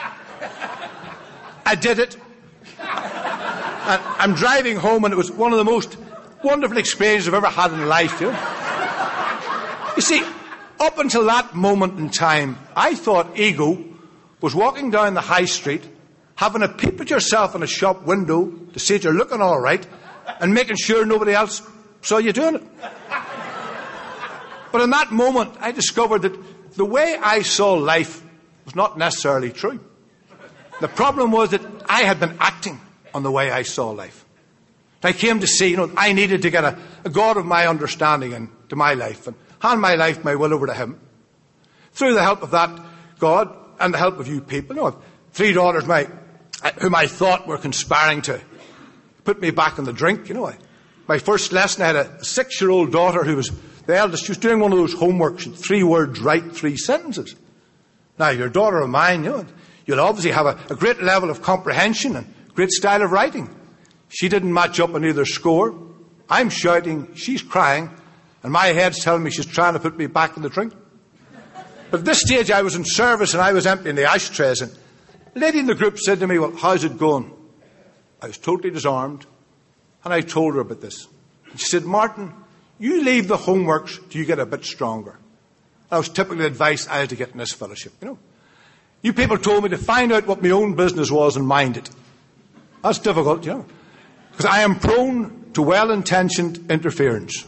I did it. And I'm driving home, and it was one of the most wonderful experiences I've ever had in life. You know? You see, up until that moment in time, I thought ego was walking down the high street, having a peep at yourself in a shop window to see that you're looking all right, and making sure nobody else saw you doing it. But in that moment, I discovered that the way I saw life was not necessarily true. The problem was that I had been acting on the way I saw life. I came to see, you know, I needed to get a, a God of my understanding into my life and hand my life, my will over to him. Through the help of that God and the help of you people, you know, I've three daughters my, whom I thought were conspiring to put me back in the drink, you know. I, my first lesson, I had a, a six-year-old daughter who was the eldest. She was doing one of those homeworks, three words, write three sentences. Now, your daughter of mine, you know, you'll obviously have a, a great level of comprehension and great style of writing. She didn't match up on either score. I'm shouting, she's crying, and my head's telling me she's trying to put me back in the drink. But at this stage, I was in service, and I was emptying the ashtrays, and a lady in the group said to me, well, how's it going? I was totally disarmed, and I told her about this. And she said, Martin, you leave the homeworks till you get a bit stronger. That was typically the advice I had to get in this fellowship, you know. You people told me to find out what my own business was and mind it. That's difficult, you know, because I am prone to well-intentioned interference.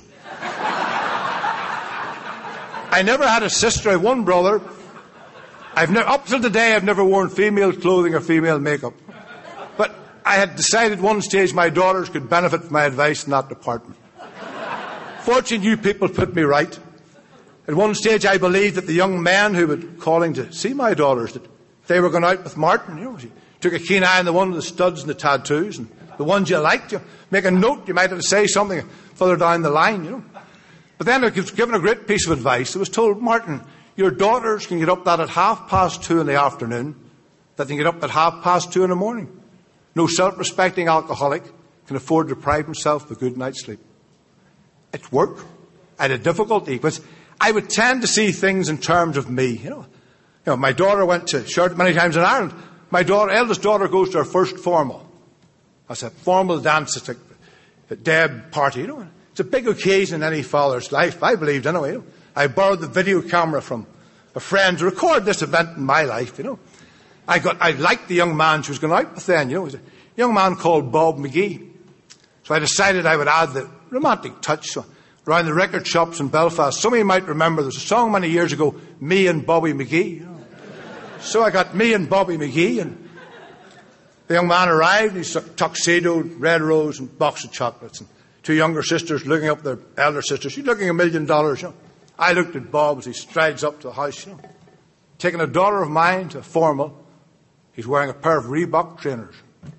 I never had a sister. I have one brother. I've never, up till today, I've never worn female clothing or female makeup. But I had decided one stage my daughters could benefit from my advice in that department. Fortunately, you people put me right. At one stage, I believed that the young men who were calling to see my daughters, that they were going out with Martin, you know, she took a keen eye on the one with the studs and the tattoos, and the ones you liked, you make a note, you might have to say something further down the line, you know. But then I was given a great piece of advice. I was told, Martin, Your daughters can get up that at half past two in the afternoon, that they can get up at half past two in the morning. No self-respecting alcoholic can afford to deprive himself of a good night's sleep. It's work. I had a difficulty, because I would tend to see things in terms of me. You know, you know, my daughter went to church many times in Ireland. My daughter, eldest daughter goes to her first formal. That's a formal dance. It's a, a Deb party. You know, it's a big occasion in any father's life, I believed anyway. You know. I borrowed the video camera from a friend to record this event in my life. You know, I got, I liked the young man she was going out with then. You know, it was a young man called Bob McGee. So I decided I would add the romantic touch. So around the record shops in Belfast, some of you might remember there was a song many years ago, Me and Bobby McGee. You know. So I got Me and Bobby McGee, and the young man arrived, he's tuxedo, red rose, and box of chocolates, and two younger sisters looking up their elder sister. She's looking a million dollars. You know. I looked at Bob as he strides up to the house, you know, taking a daughter of mine to a formal. He's wearing a pair of Reebok trainers.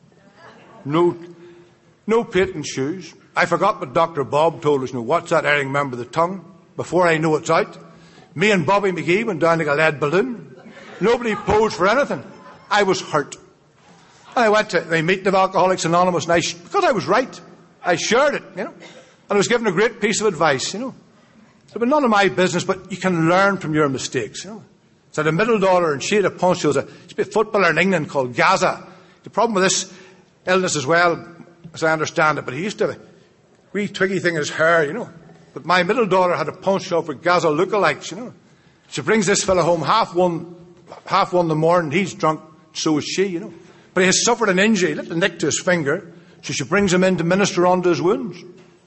No, no patent shoes. I forgot what Doctor Bob told us. You know, what's that erring member of the tongue? Before I know it's out. Me and Bobby McGee went down like a lead balloon. Nobody posed for anything. I was hurt. And I went to the meeting of Alcoholics Anonymous, and I, because I was right, I shared it, you know. And I was given a great piece of advice, you know. It was none of my business, but you can learn from your mistakes, you know. So I had a middle daughter, and she had a punch. She was a, she was a footballer in England called Gaza. The problem with this illness as well, as I understand it, but he used to have a wee twiggy thing in his hair, you know. But my middle daughter had a punch show for Gaza lookalikes, you know. She brings this fella home half one, half one in the morning. He's drunk, so is she, you know. But he has suffered an injury, a little nick to his finger, so she brings him in to minister onto his wounds.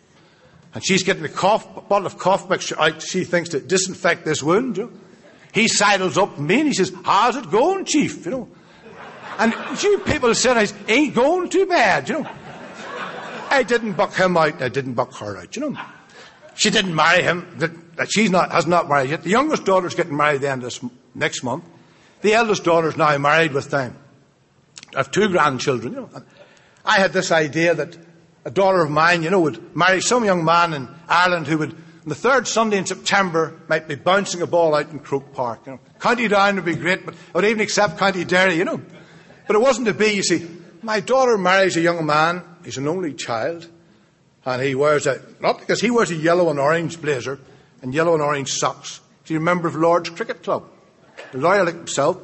And she's getting a cough, a bottle of cough mixture out, she thinks, to disinfect this wound, you know. He sidles up to me and he says, how's it going, Chief, you know. And you people said, I ain't going too bad, you know. I didn't buck him out, I didn't buck her out, you know. She didn't marry him, that she's not, has not married yet. The youngest daughter's getting married the end of this next month. The eldest daughter's now married with time. I have two grandchildren, you know. And I had this idea that a daughter of mine, you know, would marry some young man in Ireland who would, on the third Sunday in September, might be bouncing a ball out in Croke Park, you know. County Down would be great, but I would even accept County Derry, you know. But it wasn't to be, you see. My daughter marries a young man, he's an only child, and he wears a, not because he wears a yellow and orange blazer and yellow and orange socks. He's a member of Lord's Cricket Club, a lawyer like himself,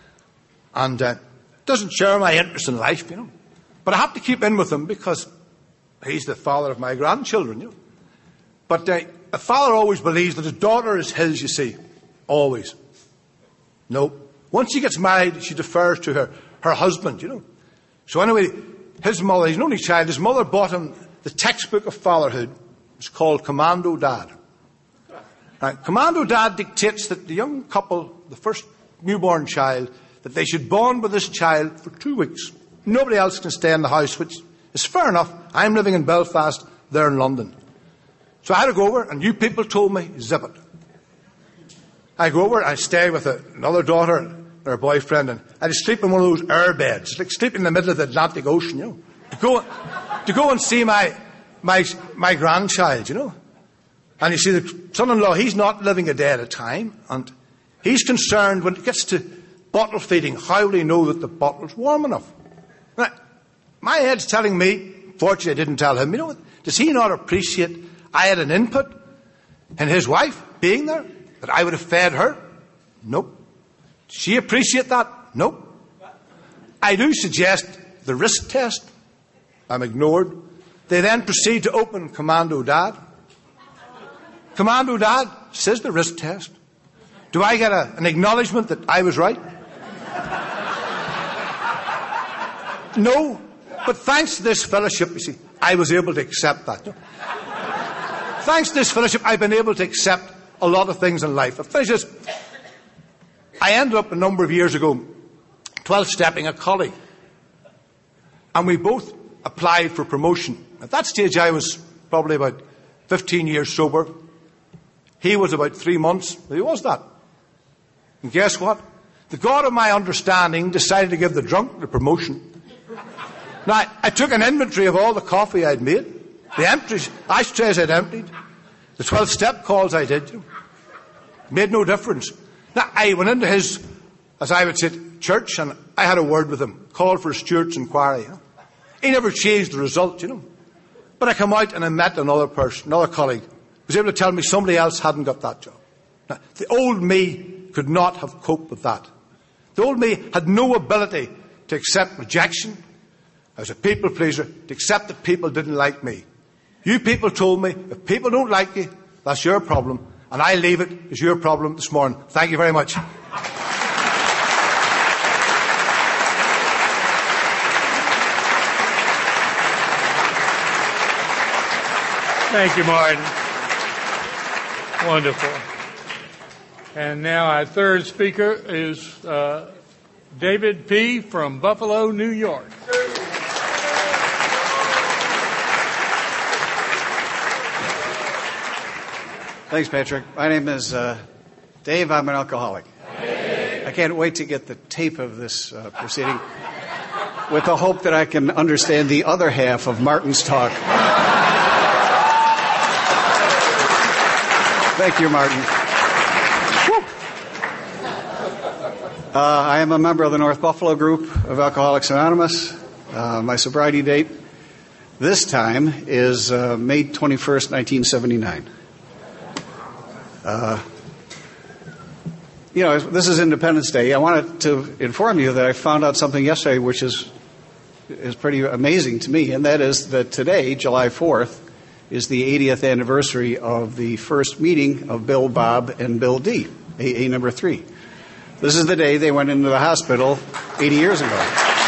and uh, doesn't share my interest in life, you know. But I have to keep in with him because he's the father of my grandchildren, you know. But uh, a father always believes that his daughter is his, you see. Always. No. Once she gets married, she defers to her, her husband, you know. So anyway, his mother, he's an only child, his mother bought him the textbook of fatherhood. It's called Commando Dad. Right. Commando Dad dictates that the young couple, the first newborn child, that they should bond with this child for two weeks. Nobody else can stay in the house, which is fair enough. I'm living in Belfast, they're in London. So I had to go over, and you people told me, zip it. I go over, I stay with a, another daughter and her boyfriend, and I just sleep in one of those air beds. It's like sleeping in the middle of the Atlantic Ocean, you know. To go, to go and see my, my, my grandchild, you know. And you see, the son-in-law, he's not living a day at a time, and he's concerned when it gets to bottle feeding, how will he know that the bottle's warm enough? Now, my head's telling me, fortunately I didn't tell him, you know, does he not appreciate I had an input in his wife being there, that I would have fed her? Nope. Does she appreciate that? Nope. I do suggest the risk test. I'm ignored. They then proceed to open Commando Dad. Commando Dad says the risk test. Do I get a, an acknowledgement that I was right? No. But thanks to this fellowship, you see, I was able to accept that. Thanks to this fellowship, I've been able to accept a lot of things in life. I finish this. I ended up a number of years ago twelve-stepping a colleague. And we both applied for promotion. At that stage, I was probably about fifteen years sober. He was about three months. He was that. And guess what? The God of my understanding decided to give the drunk the promotion. Now, I took an inventory of all the coffee I'd made, the empties, ashtrays I'd emptied, the twelve-step calls I did. You know, made no difference. Now, I went into his, as I would say, church, and I had a word with him, called for a steward's inquiry. You know? He never changed the result, you know. But I come out and I met another person, another colleague, who was able to tell me somebody else hadn't got that job. Now, the old me could not have coped with that. The old me had no ability to accept rejection. I was a people pleaser, to accept that people didn't like me. You people told me, if people don't like you, that's your problem, and I leave it as your problem this morning. Thank you very much. Thank you, Martin. Wonderful. And now our third speaker is uh, David P. from Buffalo, New York. Thanks, Patrick. My name is uh, Dave. I'm an alcoholic. I can't wait to get the tape of this uh, proceeding with the hope that I can understand the other half of Martin's talk. Thank you, Martin. Uh, I am a member of the North Buffalo group of Alcoholics Anonymous. Uh, my sobriety date this time is uh, May twenty-first, nineteen seventy-nine. Uh, you know, this is Independence Day. I wanted to inform you that I found out something yesterday which is is pretty amazing to me, and that is that today, July fourth, is the eightieth anniversary of the first meeting of Bill, Bob, and Bill D, A A number three. This is the day they went into the hospital eighty years ago.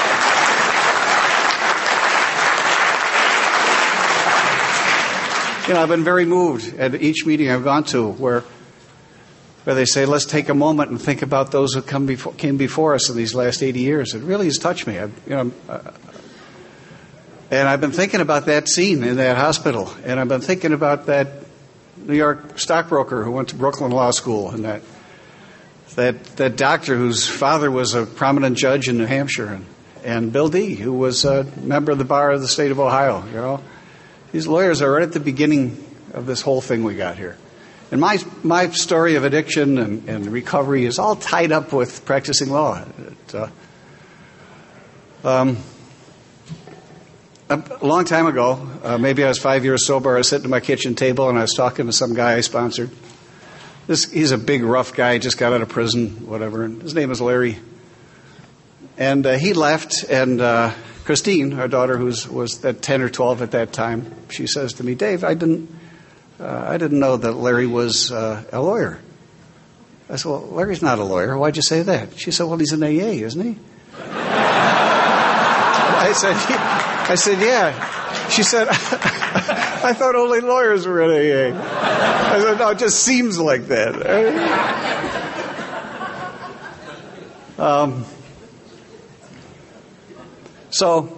You know, I've been very moved at each meeting I've gone to where where they say, let's take a moment and think about those who come before, came before us in these last eighty years. It really has touched me. I, you know, uh, and I've been thinking about that scene in that hospital, and I've been thinking about that New York stockbroker who went to Brooklyn Law School, and that that that doctor whose father was a prominent judge in New Hampshire, and, and Bill D, who was a member of the bar of the state of Ohio. You know, these lawyers are right at the beginning of this whole thing we got here. And my my story of addiction and, and recovery is all tied up with practicing law. It, uh, um, a long time ago, uh, maybe I was five years sober, I was sitting at my kitchen table and I was talking to some guy I sponsored. This, he's a big, rough guy, just got out of prison, whatever, and his name is Larry. And uh, he left, and uh, Christine, our daughter, who was at ten or twelve at that time, she says to me, Dave, I didn't... Uh, I didn't know that Larry was uh, a lawyer. I said, well, Larry's not a lawyer. Why'd you say that? She said, well, he's an A A, isn't he? I said, I said, yeah. She said, I thought only lawyers were in A A. I said, no, it just seems like that. um, so...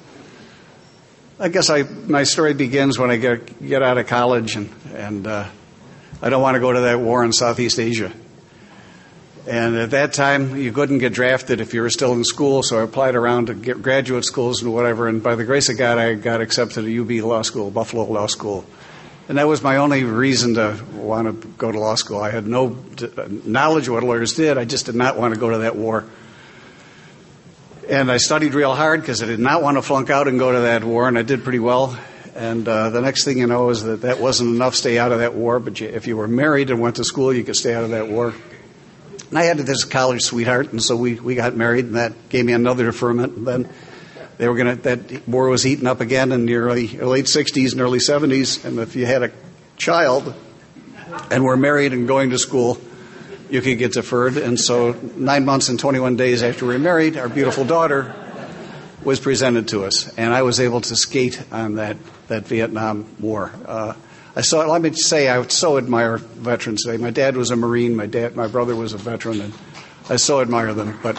I guess I, my story begins when I get, get out of college, and, and uh, I don't want to go to that war in Southeast Asia. And at that time, you couldn't get drafted if you were still in school, so I applied around to get graduate schools and whatever, and by the grace of God, I got accepted to U B Law School, Buffalo Law School. And that was my only reason to want to go to law school. I had no knowledge of what lawyers did. I just did not want to go to that war. And I studied real hard because I did not want to flunk out and go to that war, and I did pretty well. And uh, the next thing you know is that that wasn't enough to stay out of that war, but you, if you were married and went to school, you could stay out of that war. And I had this college sweetheart, and so we, we got married, and that gave me another deferment. And then they were going to, that war was heating up again in the early, late sixties and early seventies, and if you had a child and were married and going to school, you could get deferred. And so nine months and twenty-one days after we were married, our beautiful daughter was presented to us. And I was able to skate on that, that Vietnam War. Uh, I saw, let me say, I so admire veterans today. My dad was a Marine. My dad, my brother was a veteran, and I so admire them. But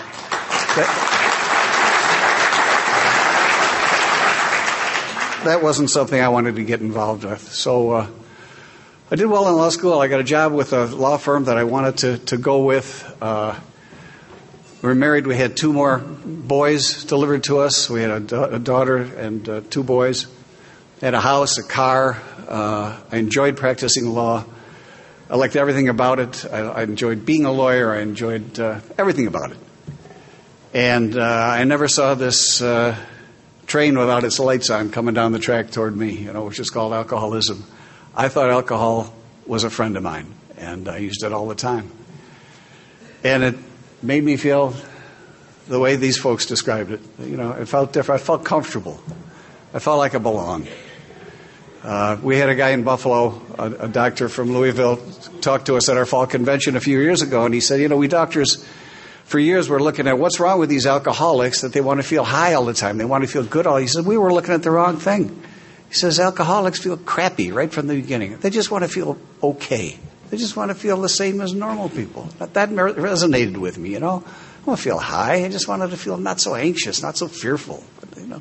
that, that wasn't something I wanted to get involved with. So, uh, I did well in law school. I got a job with a law firm that I wanted to, to go with. Uh, we were married. We had two more boys delivered to us. We had a, da- a daughter and uh, two boys. Had a house, a car. Uh, I enjoyed practicing law. I liked everything about it. I, I enjoyed being a lawyer. I enjoyed uh, everything about it. And uh, I never saw this uh, train without its lights on coming down the track toward me, you know, which is called alcoholism. I thought alcohol was a friend of mine, and I used it all the time. And it made me feel the way these folks described it. You know, it felt different. I felt comfortable. I felt like I belonged. Uh, we had a guy in Buffalo, a, a doctor from Louisville, talk to us at our fall convention a few years ago, and he said, you know, we doctors, for years, we're looking at what's wrong with these alcoholics that they want to feel high all the time. They want to feel good all. He said, we were looking at the wrong thing. He says, alcoholics feel crappy right from the beginning. They just want to feel okay. They just want to feel the same as normal people. That, that resonated with me, you know. I want to feel high. I just wanted to feel not so anxious, not so fearful, but, you know.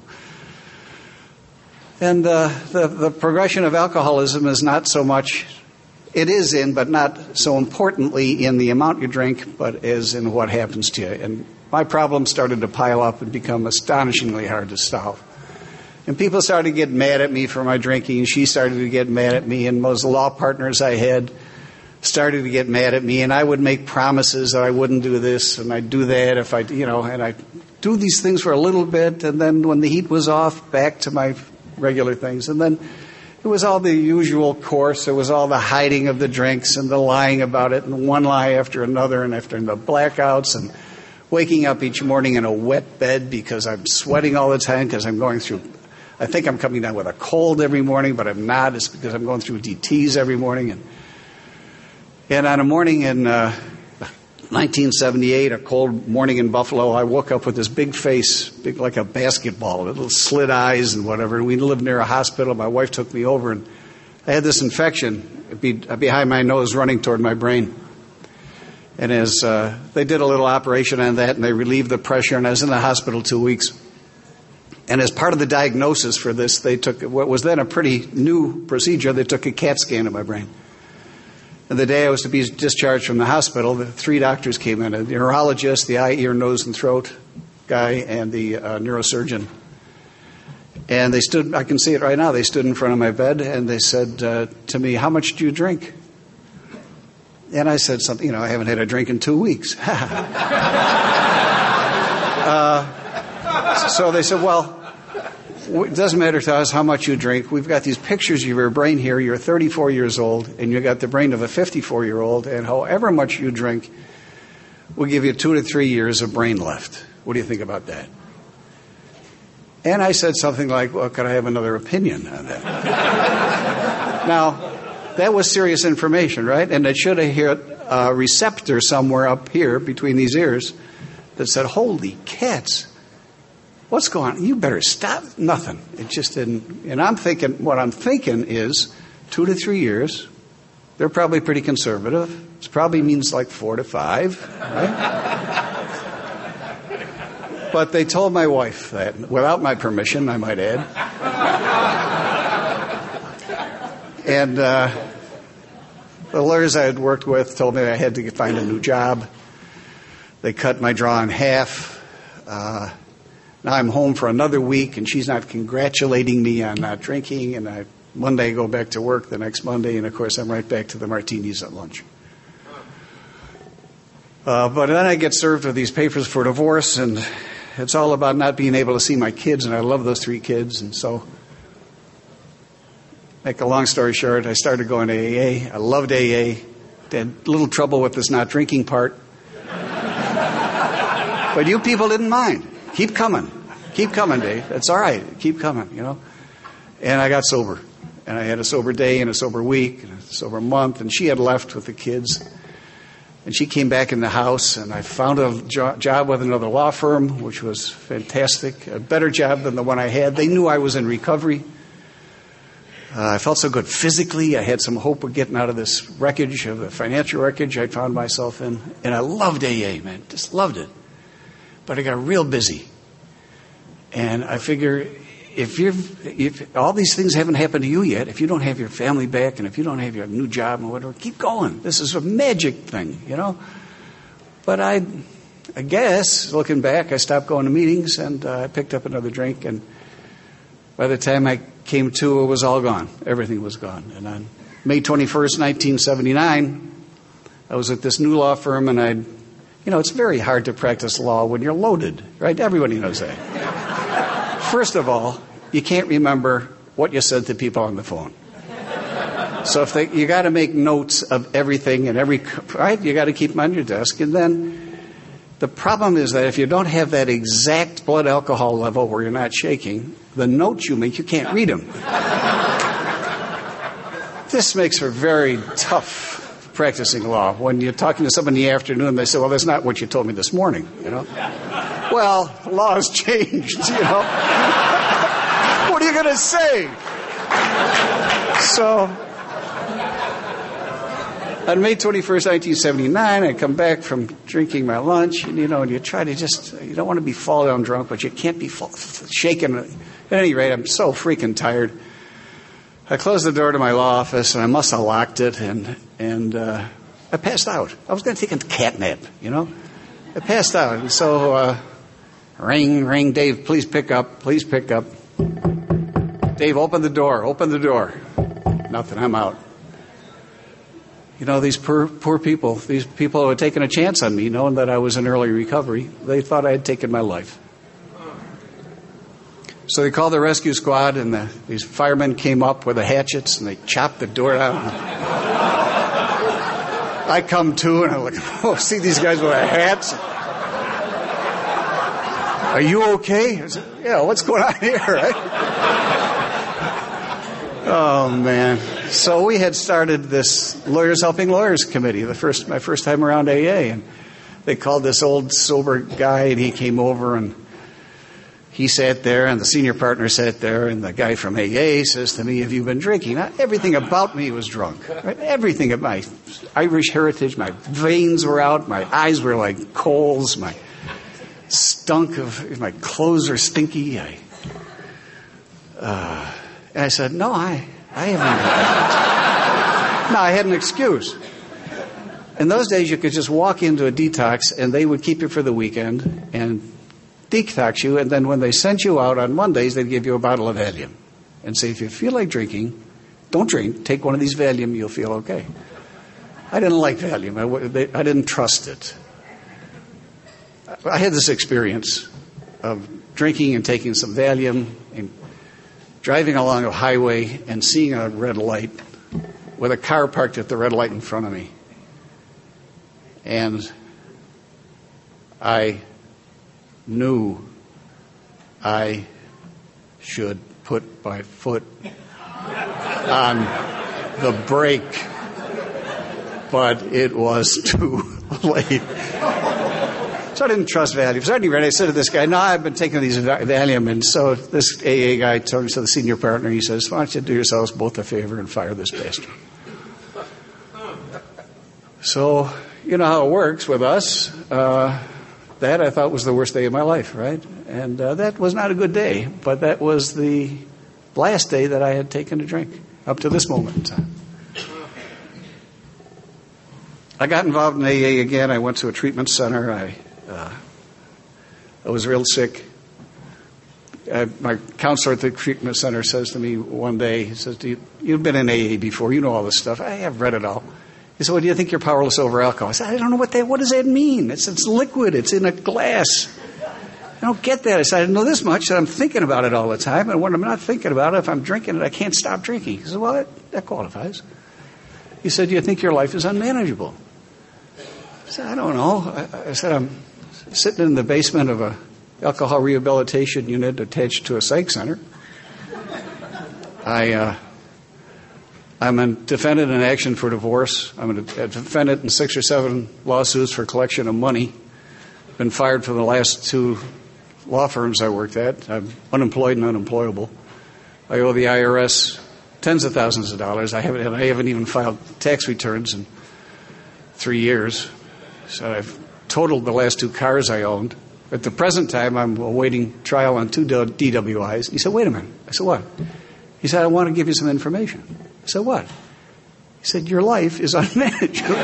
And uh, the, the progression of alcoholism is not so much, it is in, but not so importantly in the amount you drink, but is in what happens to you. And my problem started to pile up and become astonishingly hard to solve. And people started to get mad at me for my drinking. She started to get mad at me, and those law partners I had started to get mad at me. And I would make promises that I wouldn't do this and I'd do that if I, you know, and I'd do these things for a little bit, and then when the heat was off, back to my regular things. And then it was all the usual course. It was all the hiding of the drinks and the lying about it, and one lie after another, and after the blackouts, and waking up each morning in a wet bed because I'm sweating all the time because I'm going through, I think I'm coming down with a cold every morning, but I'm not. It's because I'm going through D Ts every morning. And and on a morning in uh, nineteen seventy-eight, a cold morning in Buffalo, I woke up with this big face, big like a basketball, with little slit eyes and whatever. And we lived near a hospital. My wife took me over, and I had this infection behind my nose running toward my brain. And as uh, they did a little operation on that, and they relieved the pressure, and I was in the hospital two weeks. And as part of the diagnosis for this, they took what was then a pretty new procedure. They took a CAT scan of my brain. And the day I was to be discharged from the hospital, the three doctors came in, a neurologist, the eye, ear, nose, and throat guy, and the uh, neurosurgeon. And they stood, I can see it right now, they stood in front of my bed, and they said uh, to me, how much do you drink? And I said something, you know, I haven't had a drink in two weeks. uh, so they said, well, it doesn't matter to us how much you drink. We've got these pictures of your brain here. You're thirty-four years old, and you've got the brain of a fifty-four-year-old, and however much you drink, we'll give you two to three years of brain left. What do you think about that? And I said something like, well, could I have another opinion on that? Now, that was serious information, right? And it should have hit a receptor somewhere up here between these ears that said, holy cats. What's going on? You better stop. Nothing. It just didn't. And I'm thinking, what I'm thinking is two to three years. They're probably pretty conservative. It probably means like four to five, right? But they told my wife that, without my permission, I might add. And uh, the lawyers I had worked with told me I had to find a new job. They cut my draw in half. Uh, Now I'm home for another week, and she's not congratulating me on not drinking. And I, Monday I go back to work, the next Monday, and of course I'm right back to the martinis at lunch. Uh, but then I get served with these papers for divorce, and it's all about not being able to see my kids, and I love those three kids. And so, make a long story short, I started going to A A. I loved A A. Had a little trouble with this not drinking part. But you people didn't mind. Keep coming. Keep coming, Dave. It's all right. Keep coming, you know. And I got sober. And I had a sober day and a sober week and a sober month. And she had left with the kids. And she came back in the house. And I found a jo- job with another law firm, which was fantastic. A better job than the one I had. They knew I was in recovery. Uh, I felt so good physically. I had some hope of getting out of this wreckage, of the financial wreckage I found myself in. And I loved A A, man. Just loved it. But I got real busy. And I figure if you're, if all these things haven't happened to you yet, if you don't have your family back and if you don't have your new job and whatever, keep going. This is a magic thing, you know. But I, I guess, looking back, I stopped going to meetings and uh, I picked up another drink. And by the time I came to, it was all gone. Everything was gone. And I'm May twenty-first, nineteen seventy-nine, I was at this new law firm, and I'd, you know, it's very hard to practice law when you're loaded, right? Everybody knows that. First of all, you can't remember what you said to people on the phone. So if they, you got to make notes of everything and every, right? You got to keep them on your desk. And then the problem is that if you don't have that exact blood alcohol level where you're not shaking, the notes you make, you can't read them. This makes for very tough practicing law. When you're talking to someone in the afternoon, they say, well, that's not what you told me this morning, you know? Well, law has changed, you know? What are you going to say? So, on May twenty-first, nineteen seventy-nine, I come back from drinking my lunch, and, you know, and you try to just, you don't want to be fall down drunk, but you can't be fall, shaken. At any rate, I'm so freaking tired. I closed the door to my law office, and I must have locked it, and and uh, I passed out. I was going to take a cat nap, you know. I passed out, and so uh, ring, ring, Dave, please pick up, please pick up. Dave, open the door, open the door. Nothing, I'm out. You know, these poor, poor people, these people who had taken a chance on me, knowing that I was in early recovery, they thought I had taken my life. So they called the rescue squad, and the, these firemen came up with the hatchets, and they chopped the door out. I come to, and I'm like, oh, see these guys with their hats? Are you okay? I said, yeah, what's going on here, right? Oh, man. So we had started this Lawyers Helping Lawyers committee, the first my first time around A A, and they called this old sober guy, and he came over, and he sat there, and the senior partner sat there, and the guy from A A says to me, have you been drinking? Now, everything about me was drunk. Right? Everything of my Irish heritage, my veins were out, my eyes were like coals, my stunk of, my clothes are stinky. I, uh, and I said, no, I, I haven't. No, I had an excuse. In those days, you could just walk into a detox, and they would keep you for the weekend and detox you, and then when they sent you out on Mondays, they'd give you a bottle of Valium and say, if you feel like drinking, don't drink. Take one of these Valium, you'll feel okay. I didn't like Valium. I, they, I didn't trust it. I had this experience of drinking and taking some Valium and driving along a highway and seeing a red light with a car parked at the red light in front of me. And I knew I should put my foot on the brake, but it was too late. So I didn't trust Valium. So anyway, I said to this guy, no, I've been taking these Valium. And so this A A guy told me, to the senior partner, he says, why don't you do yourselves both a favor and fire this bastard? So, you know how it works with us. Uh, that I thought was the worst day of my life, right? And uh, that was not a good day, but that was the last day that I had taken a drink up to this moment in time. I got involved in A A again. I went to a treatment center. I uh, I was real sick. Uh, my counselor at the treatment center says to me one day, he says, do you, you've been in A A before. You know all this stuff. I have read it all. He said, well, do you think you're powerless over alcohol? I said, I don't know what that, what does that mean? It's, it's liquid. It's in a glass. I don't get that. I said, I know this much that I'm thinking about it all the time. And when I'm not thinking about it, if I'm drinking it, I can't stop drinking. He said, well, that, that qualifies. He said, do you think your life is unmanageable? I said, I don't know. I, I said, I'm sitting in the basement of a alcohol rehabilitation unit attached to a psych center. I, uh, I'm a defendant in action for divorce. I'm a defendant in six or seven lawsuits for collection of money. Been fired from the last two law firms I worked at. I'm unemployed and unemployable. I owe the I R S tens of thousands of dollars. I haven't, I haven't even filed tax returns in three years. So I've totaled the last two cars I owned. At the present time, I'm awaiting trial on two D W Is. He said, wait a minute. I said, what? He said, I want to give you some information. I said, what? He said, your life is unmanageable.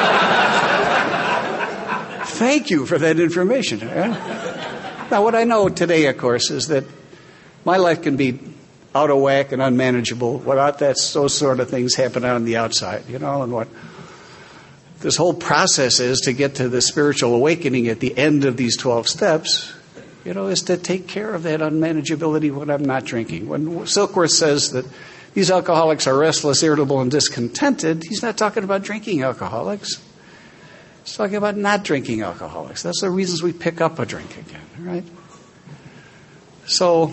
Thank you for that information. Now, what I know today, of course, is that my life can be out of whack and unmanageable without that, those sort of things happening on the outside, you know, and what this whole process is to get to the spiritual awakening at the end of these twelve steps, you know, is to take care of that unmanageability when I'm not drinking. When Silkworth says that these alcoholics are restless, irritable, and discontented, he's not talking about drinking alcoholics. He's talking about not drinking alcoholics. That's the reasons we pick up a drink again, right? So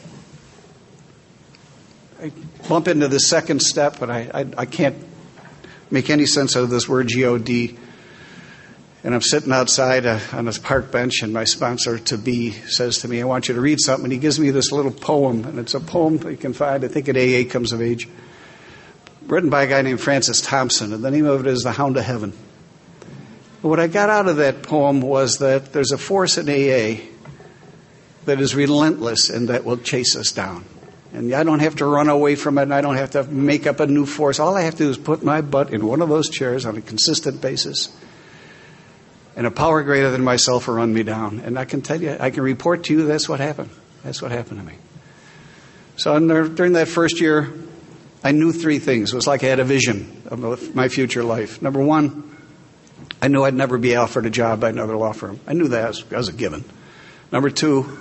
I bump into the second step, but I, I, I can't make any sense of this word G O D. And I'm sitting outside uh, on a park bench, and my sponsor to be says to me, I want you to read something. And he gives me this little poem, and it's a poem that you can find, I think, at A A Comes of Age, written by a guy named Francis Thompson, and the name of it is The Hound of Heaven. But what I got out of that poem was that there's a force in A A that is relentless and that will chase us down. And I don't have to run away from it, and I don't have to make up a new force. All I have to do is put my butt in one of those chairs on a consistent basis, and a power greater than myself will run me down. And I can tell you, I can report to you that's what happened. That's what happened to me. So during that first year, I knew three things. It was like I had a vision of my future life. Number one, I knew I'd never be offered a job by another law firm. I knew that as, as a given. Number two,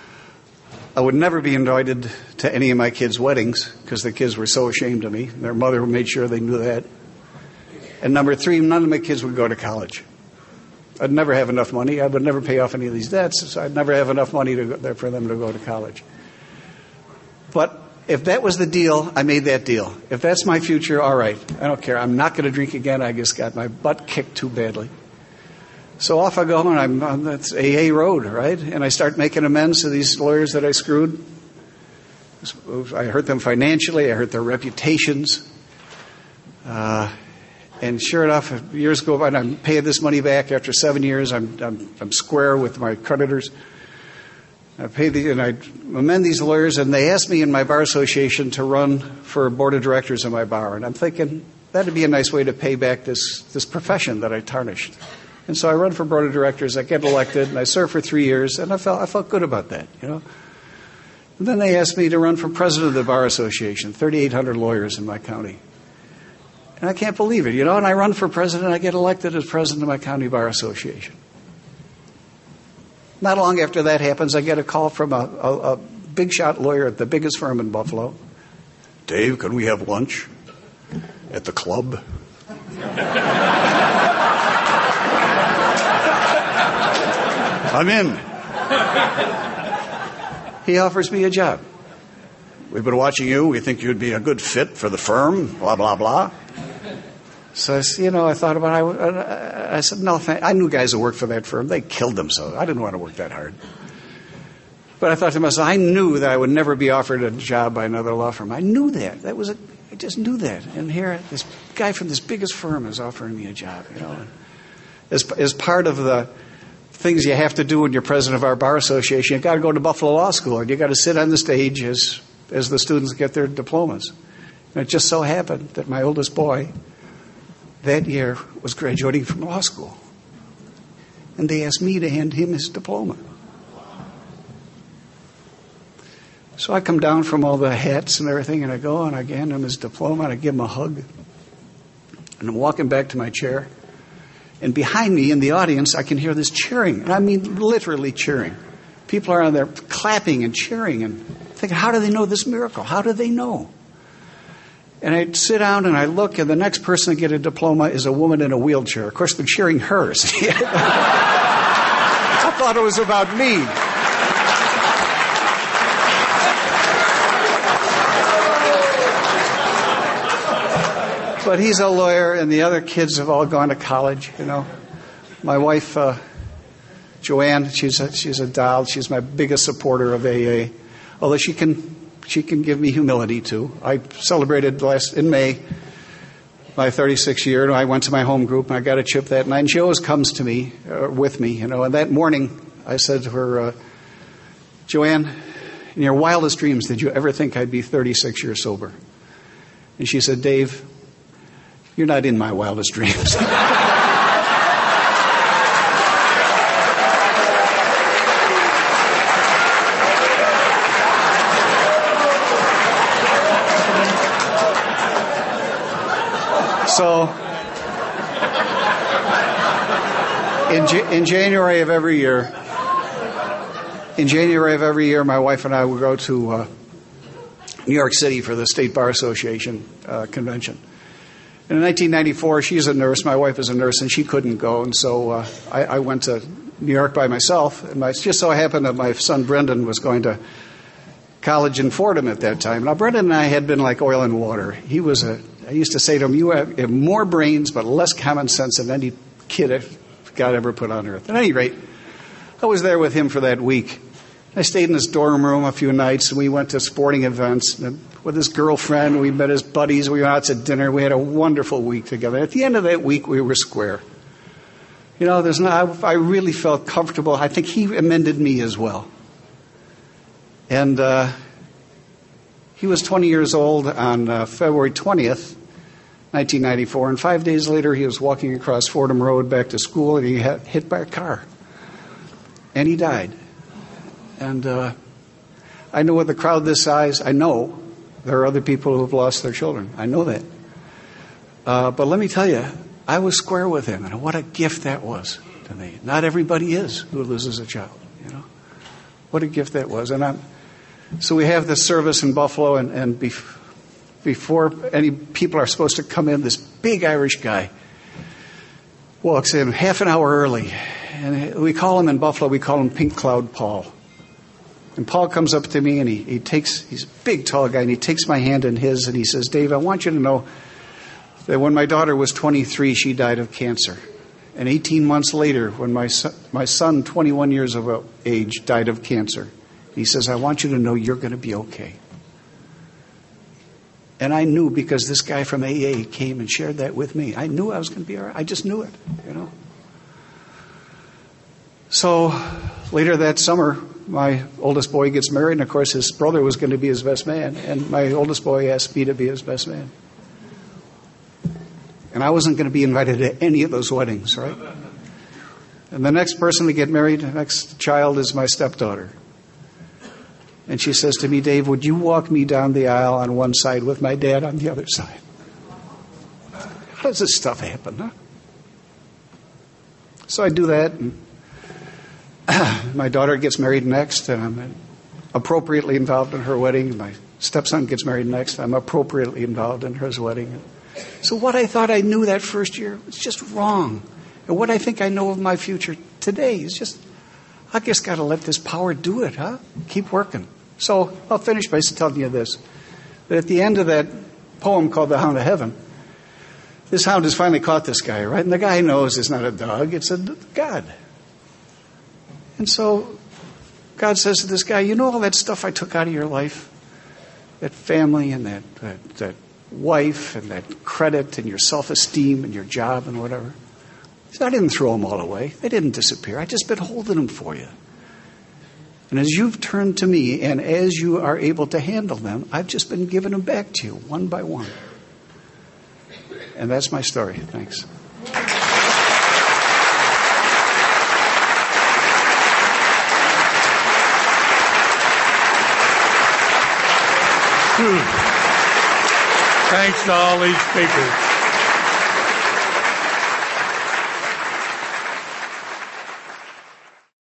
I would never be invited to any of my kids' weddings because the kids were so ashamed of me. Their mother made sure they knew that. And number three, none of my kids would go to college. I'd never have enough money. I would never pay off any of these debts, so I'd never have enough money to go, for them to go to college. But if that was the deal, I made that deal. If that's my future, all right. I don't care. I'm not going to drink again. I just got my butt kicked too badly. So off I go, and I'm on that A A road, right? And I start making amends to these lawyers that I screwed. I hurt them financially. I hurt their reputations. Uh, and sure enough, years go by, and I'm paying this money back after seven years. I'm I'm, I'm square with my creditors. I pay the, and I amend these lawyers, and they asked me in my bar association to run for board of directors of my bar. And I'm thinking that'd be a nice way to pay back this this profession that I tarnished. And so I run for board of directors. I get elected, and I serve for three years, and I felt I felt good about that, you know. And then they asked me to run for president of the bar association, thirty-eight hundred lawyers in my county. And I can't believe it, you know. And I run for president, I get elected as president of my county bar association. Not long after that happens, I get a call from a, a, a big shot lawyer at the biggest firm in Buffalo. Dave, can we have lunch at the club? I'm in. He offers me a job. We've been watching you. We think you'd be a good fit for the firm, blah, blah, blah. So, I, you know, I thought about it. I, I said, no, thank, I knew guys who worked for that firm. They killed themselves. I didn't want to work that hard. But I thought to myself, I knew that I would never be offered a job by another law firm. I knew that. That was a, I just knew that. And here, this guy from this biggest firm is offering me a job, you know. As, as part of the things you have to do when you're president of our bar association, you've got to go to Buffalo Law School, and you've got to sit on the stage as, as the students get their diplomas. And it just so happened that my oldest boy that year was graduating from law school. And they asked me to hand him his diploma. So I come down from all the hats and everything, and I go and I hand him his diploma, and I give him a hug. And I'm walking back to my chair. And behind me in the audience, I can hear this cheering. And I mean literally cheering. People are on there clapping and cheering and thinking, how do they know this miracle? How do they know? And I sit down and I look, and the next person to get a diploma is a woman in a wheelchair. Of course, they're cheering hers. I thought it was about me. But he's a lawyer, and the other kids have all gone to college, you know. My wife, uh, Joanne, she's a, she's a doll. She's my biggest supporter of A A, although she can she can give me humility, too. I celebrated last in May my thirty-sixth year, and I went to my home group, and I got a chip that night. And she always comes to me, uh, with me, you know. And that morning, I said to her, uh, Joanne, in your wildest dreams, did you ever think I'd be thirty-six years sober? And she said, Dave, you're not in my wildest dreams. So, in, J- in January of every year, in January of every year, my wife and I would go to uh, New York City for the State Bar Association uh, convention. And in nineteen ninety-four, she's a nurse, my wife is a nurse, and she couldn't go. And so uh, I, I went to New York by myself. And my, it just so happened that my son Brendan was going to college in Fordham at that time. Now, Brendan and I had been like oil and water. He was a, I used to say to him, you have, have more brains but less common sense than any kid God ever put on earth. At any rate, I was there with him for that week. I stayed in his dorm room a few nights, and we went to sporting events with his girlfriend. We met his buddies. We went out to dinner. We had a wonderful week together. At the end of that week, we were square. You know, there's not, I really felt comfortable. I think he amended me as well. And uh, he was twenty years old on uh, February twentieth, nineteen ninety-four, and five days later, he was walking across Fordham Road back to school, and he got hit by a car. And he died. And uh, I know with a crowd this size, I know there are other people who have lost their children. I know that. Uh, but let me tell you, I was square with him, and what a gift that was to me. Not everybody is who loses a child, you know. What a gift that was. And I'm, so we have this service in Buffalo, and, and bef- before any people are supposed to come in, this big Irish guy walks in half an hour early. And we call him in Buffalo, we call him Pink Cloud Paul. And Paul comes up to me, and he, he takes, he's a big, tall guy, and he takes my hand in his, and he says, Dave, I want you to know that when my daughter was twenty-three, she died of cancer. And eighteen months later, when my son, my son, twenty-one years of age, died of cancer, he says, I want you to know you're going to be okay. And I knew, because this guy from A A came and shared that with me. I knew I was going to be all right. I just knew it, you know. So later that summer, my oldest boy gets married, and of course his brother was going to be his best man, and my oldest boy asked me to be his best man. And I wasn't going to be invited to any of those weddings, right? And the next person to get married, the next child, is my stepdaughter. And she says to me, Dave, would you walk me down the aisle on one side with my dad on the other side? How does this stuff happen, huh? So I do that, and my daughter gets married next, and I'm appropriately involved in her wedding. My stepson gets married next. I'm appropriately involved in his wedding. So what I thought I knew that first year was just wrong. And what I think I know of my future today is just, I just got to let this power do it, huh? Keep working. So I'll finish by telling you this. That at the end of that poem called The Hound of Heaven, this hound has finally caught this guy, right? And the guy knows it's not a dog, it's a God. And so God says to this guy, you know all that stuff I took out of your life? That family and that, that, that wife and that credit and your self-esteem and your job and whatever. He said, I didn't throw them all away. They didn't disappear. I just been holding them for you. And as you've turned to me and as you are able to handle them, I've just been giving them back to you one by one. And that's my story. Thanks. Thanks to all these speakers.